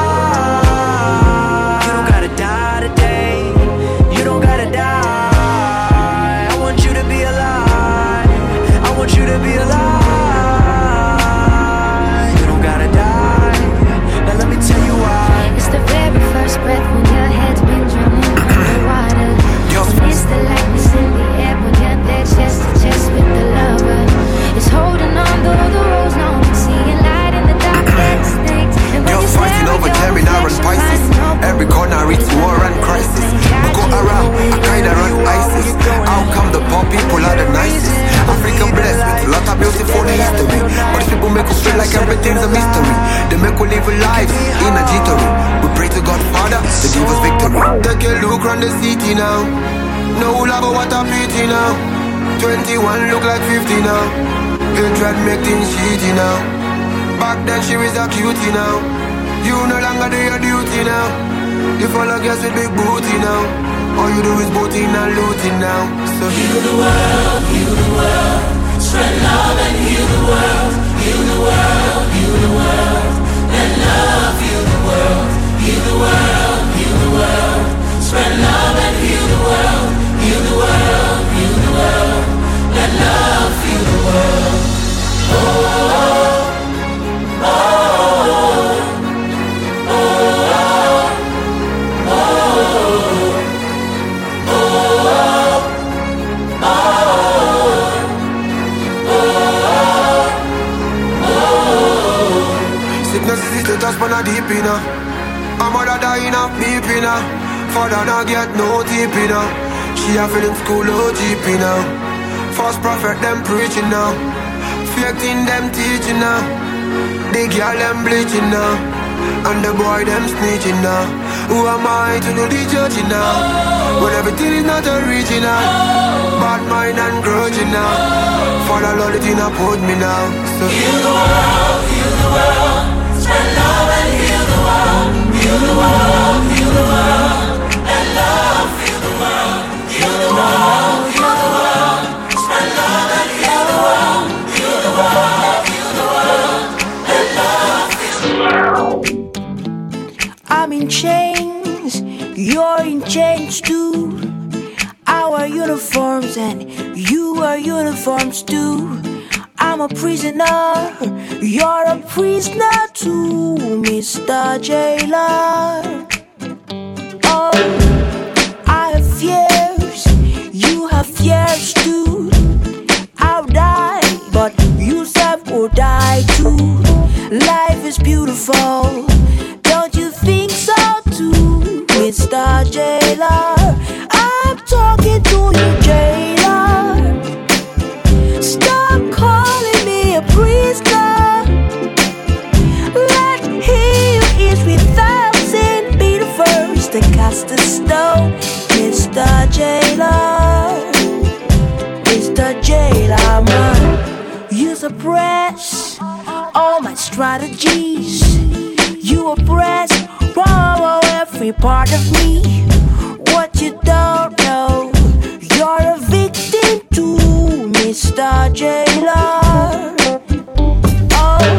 alive. You don't gotta die today. You don't gotta die. I want you to be alive. I want you to be alive. You don't gotta die. Now let me tell you why. It's the very first breath when your head's been drowning underwater. It's the lightness in the air when you're there chest to chest with the lover. It's holding on though the road's long, seeing light in the darkness. You're fighting over Jerry, Naren, Pisces. Every corner it's war and crisis. Boko Haram, Al-Qaeda run ISIS. How come the poor people are the nicest? Africa blessed with a lot of beautiful history, but these people make us feel like everything's a mystery. They make us live lives in a jittery. We pray to God Father to give us victory. Take a look around the city now. No love, what a pity now. Twenty-one look like fifty now. Hatred make things shitty now. Back then she was a cutie now. You no longer do your duty now. You follow girls with big booty now. All you do is booting and looting now. So heal the world, heal the world. Spread love and heal the world. Heal the world, heal the world. Let love heal the world. Heal the world, heal the world. Spread love and heal the world. Heal the world, heal the world. Let love heal the world. Oh, oh, oh, oh, oh, oh, oh, oh. Sickness is the dust when I deep in her. I'm mother dying of deep in her. Father not get no deep in her. She a feeling school O G P now. False prophet them preaching now. Fake thing them teaching now. The girl them bleaching now. And the boy them snitching now. Who am I to do the judging now? When everything is not original. Bad mind and grudging now. Father Lord it in a put me now. So heal the world, heal the world. Spread love and heal the world. Heal the world, heal the world. And love heal the world. Heal the world, heal the world. Spread love and heal the world. Heal the world, heal the world. And love heal the world. I'm in chains, you're in chains too. Our uniforms and you are uniforms too. I'm a prisoner, you're a prisoner too, Mister Jailer. Oh, I have fears, you have fears too. I'll die, but you self will die too. Life is beautiful, don't you think so too, Mister Jailer? I'm talking to you, Jailer. Stop calling me a prisoner. Let he who is without sin be the first to cast a stone, Mister Jailer. Mister Jailer, man, you suppress all my strategies. You oppress, whoa, every part of me. What you don't know, you're a victim too, Mister Jailer. Oh,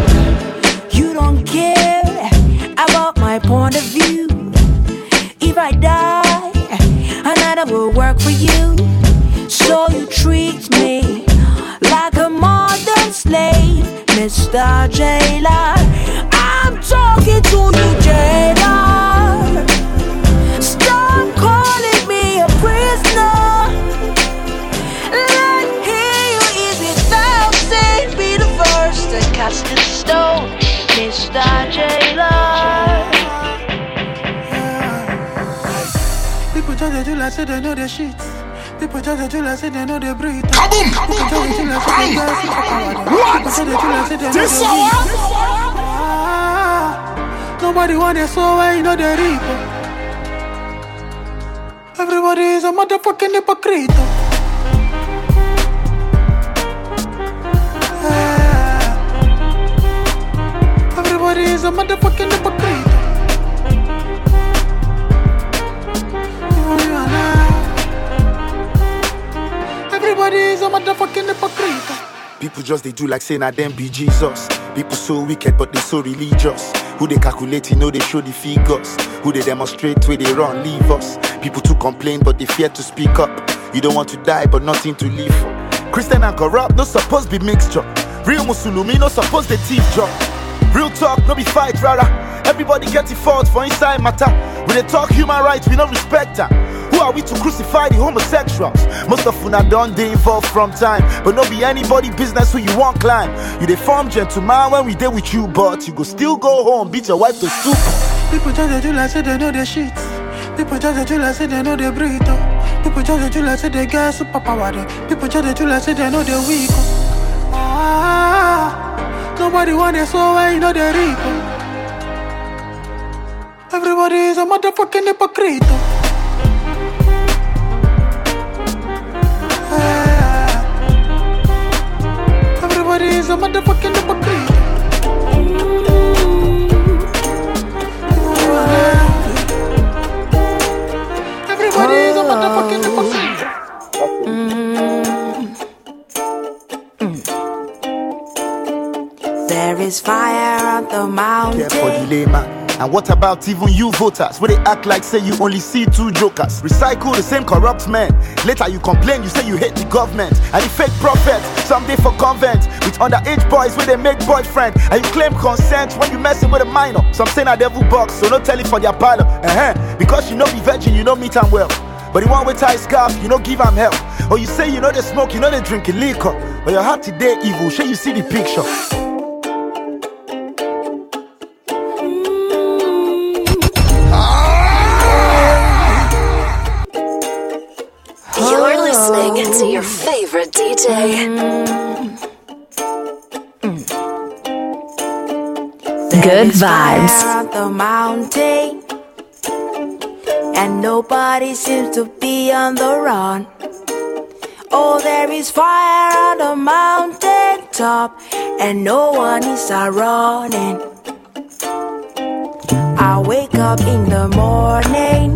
will work for you. So you treat me like a modern slave, Mister Jailer. I'm talking to you, jailer. Stop calling me a prisoner. Let hear you easy thousand. Be the first to catch the stone, Mister Jailer. People try to do like say they know their shit. People try to do like say they know they breathe. Kaboom! People try to do like say they got superpower. What? People try to do like say they know they breathe. Nobody want their soul where you know they reap. Everybody is a motherfucking hypocrite. Everybody is a motherfucking hypocrite. Everybody is a motherfucking hypocrite. People just they do like saying that them be Jesus. People so wicked but they so religious. Who they calculate, you know they show the figures. Who they demonstrate where they run, leave us. People to complain but they fear to speak up. You don't want to die but nothing to live for. Christian and corrupt, no supposed be mixture. Real Musulumi, no supposed the thief drop. Real talk, no be fight, rara. Everybody get the fault for inside matter. When they talk human rights, we no respect them. Who are we to crucify the homosexuals? Most of una done they evolve from time. But no be anybody business who you want climb. You they form gentleman when we deal with you, but you go still go home, beat your wife to soup. People try to do like say they know their shit. People try to do like say they know they breathe. People try to do like say they get superpower. People try to do like say they know they weak. Ah, nobody want their soul where you know they reap. Everybody is a motherfucking hypocrite. Everybody is a motherfucking hypocrite. Everybody is a motherfucking hypocrite. There is fire on the mountain. Yeah, for the layman. And what about even you voters? Where they act like say you only see two jokers. Recycle the same corrupt men. Later you complain, you say you hate the government. And the fake prophets, someday for convent. With underage boys where they make boyfriend. And you claim consent when you messing with a minor. Some say a devil box, so no tell it for their pilot. Uh-huh. Because you know be virgin, you know meet them well. But the one with tie scarf, you know give them help. Or you say you know they smoke, you know they drink a liquor. But your heart today evil, sure you see the picture. You're listening to your favorite D J. Good vibes on the mountain, and nobody seems to be on the run. Oh, there is fire on the mountain top, and no one is running. I wake up in the morning,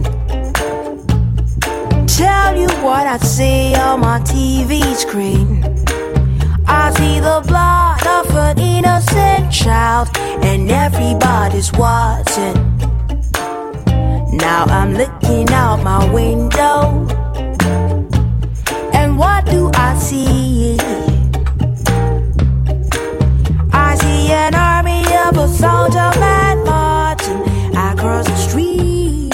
tell you what I see on my T V screen. I see the blood of an innocent child, and everybody's watching. Now I'm looking out my window, and what do I see? I see an army of a soldier man marching across the street.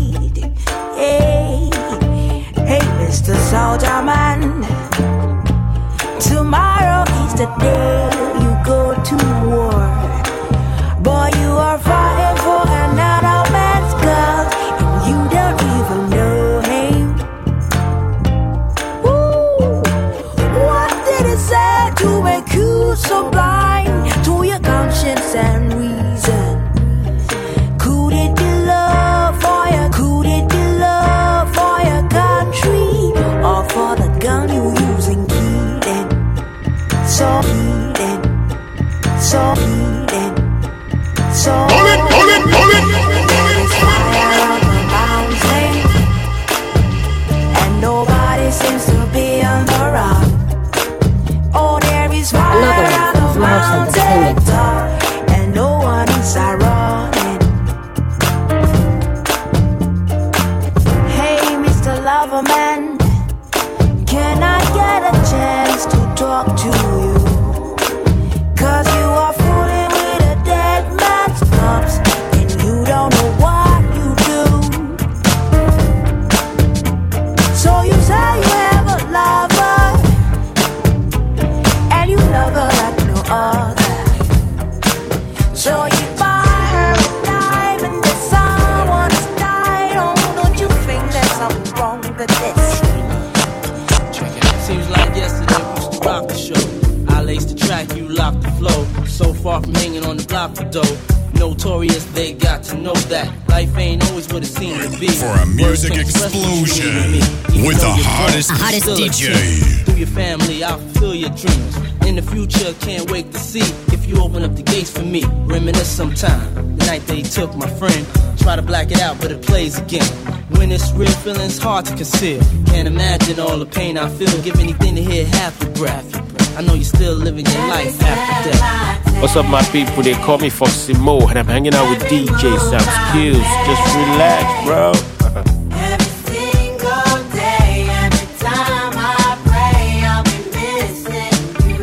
Hey, hey, Mister Soldier Man, tomorrow is the day you go to war. Boy, you are fighting for another man's girl, and you don't even know him. Ooh, what did it say to make you so blind to your conscience and reason? Could it be love for you? Could it be love for your country, or for the gun you using killing? So he of a man. Can I get a chance to talk to you? Cause you are fooling with a dead man's corpse, and you don't know what you do. So you say you have a lover, and you love her like no other. So you buy her a diamond that someone has died on. Don't you think there's something wrong with this? Seems like yesterday we used to rock the show. I laced the track, you locked the flow. So far from hanging on the block for dough. Notorious, they got to know that life ain't always what it seems to be. For a music explosion with the hottest, hottest D J. Through your family, I'll fulfill your dreams. In the future, can't wait to see if you open up the gates for me. Reminisce sometime. The night they took my friend. Try to black it out, but it plays again. When it's real, feeling's hard to conceal. Can't imagine all the pain I feel. Give anything to hear half your breath. I know you're still living your life after death. What's up, my people? They call me Foxy Mo, and I'm hanging out with D J Sam Skills. Just relax, bro. Every single day, every time I pray, I'll be missing you.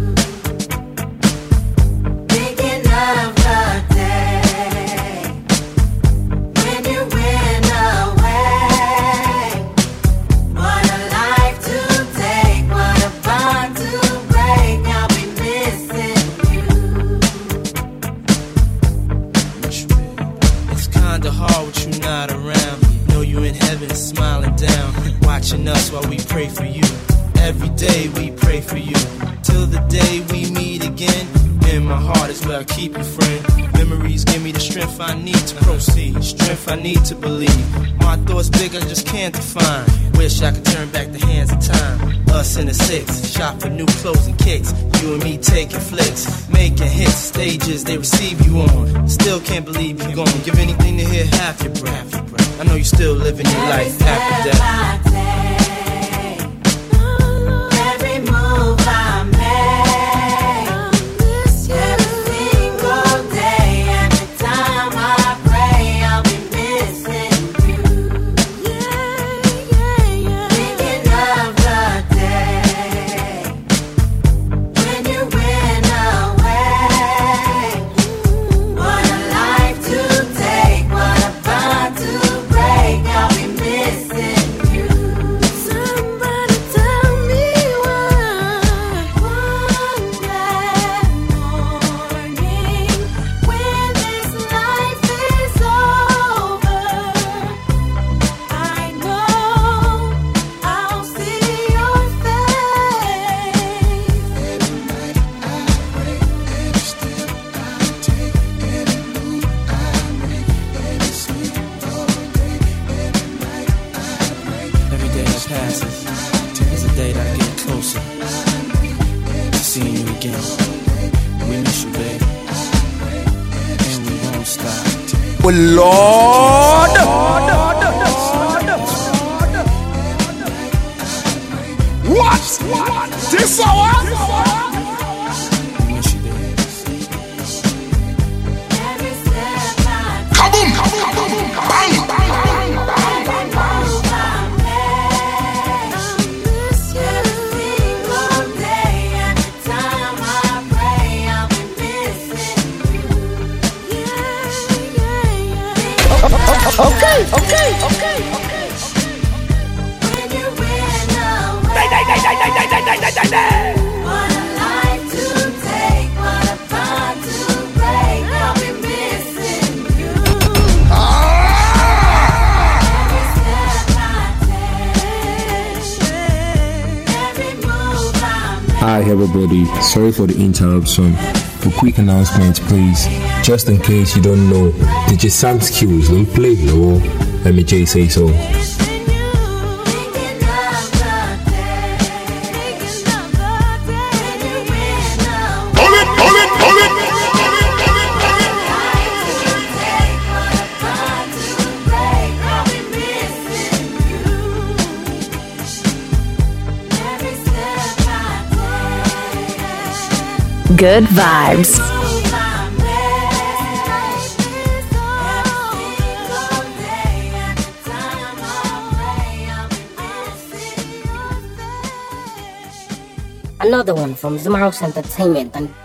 Thinking of the day when you went away. What a life to take, what a bond to break. I'll be missing you. It's kinda hard with you not around. Know you in heaven smiling down, watching us while we pray for you. Every day we pray for you, till the day we meet again. In my heart is where I keep you, friend. Memories give me the strength I need to proceed, strength I need to believe. My thoughts big, I just can't define. Wish I could turn back the hands of time. Us in the six, shop for new clothes and kicks. You and me taking flicks, making hits, stages they receive you on. Still can't believe you're gone. Give anything to hear half your breath. I know you're still living your life after death. Every move I make, every single day, every time I pray, I'll be missing you. Thinking of the day when you went away. What a life to take, what a bond to break. I'll be missing you. Somebody tell me why. One glad morning when this life is over, I know I'll see your face. Every night I pray, every step I take, every move I make, every single day, every night I pray. Every day that passes is a day that I get closer to seeing you again. We miss you, babe, and we won't stop. Oh, Lord. What? What? This hour? Kaboom! Bang! Okay, okay, okay, okay. When you went away, what a life to take, what a bond to break. I'll be missing you. Every step I take, every move I make. Hi everybody, sorry for the interruption. For quick announcement please, just in case you don't know, D J Sam Skills don't play low. Let me just say so. Good vibes. another one from Zamaros Entertainment. And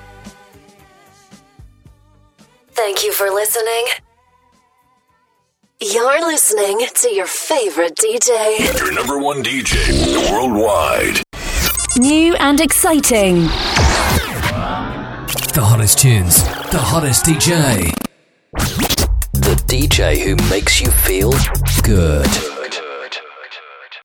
thank you for listening. You're listening to your favorite D J. Your number one D J worldwide. New and exciting. The hottest tunes, the hottest D J. The D J who makes you feel good.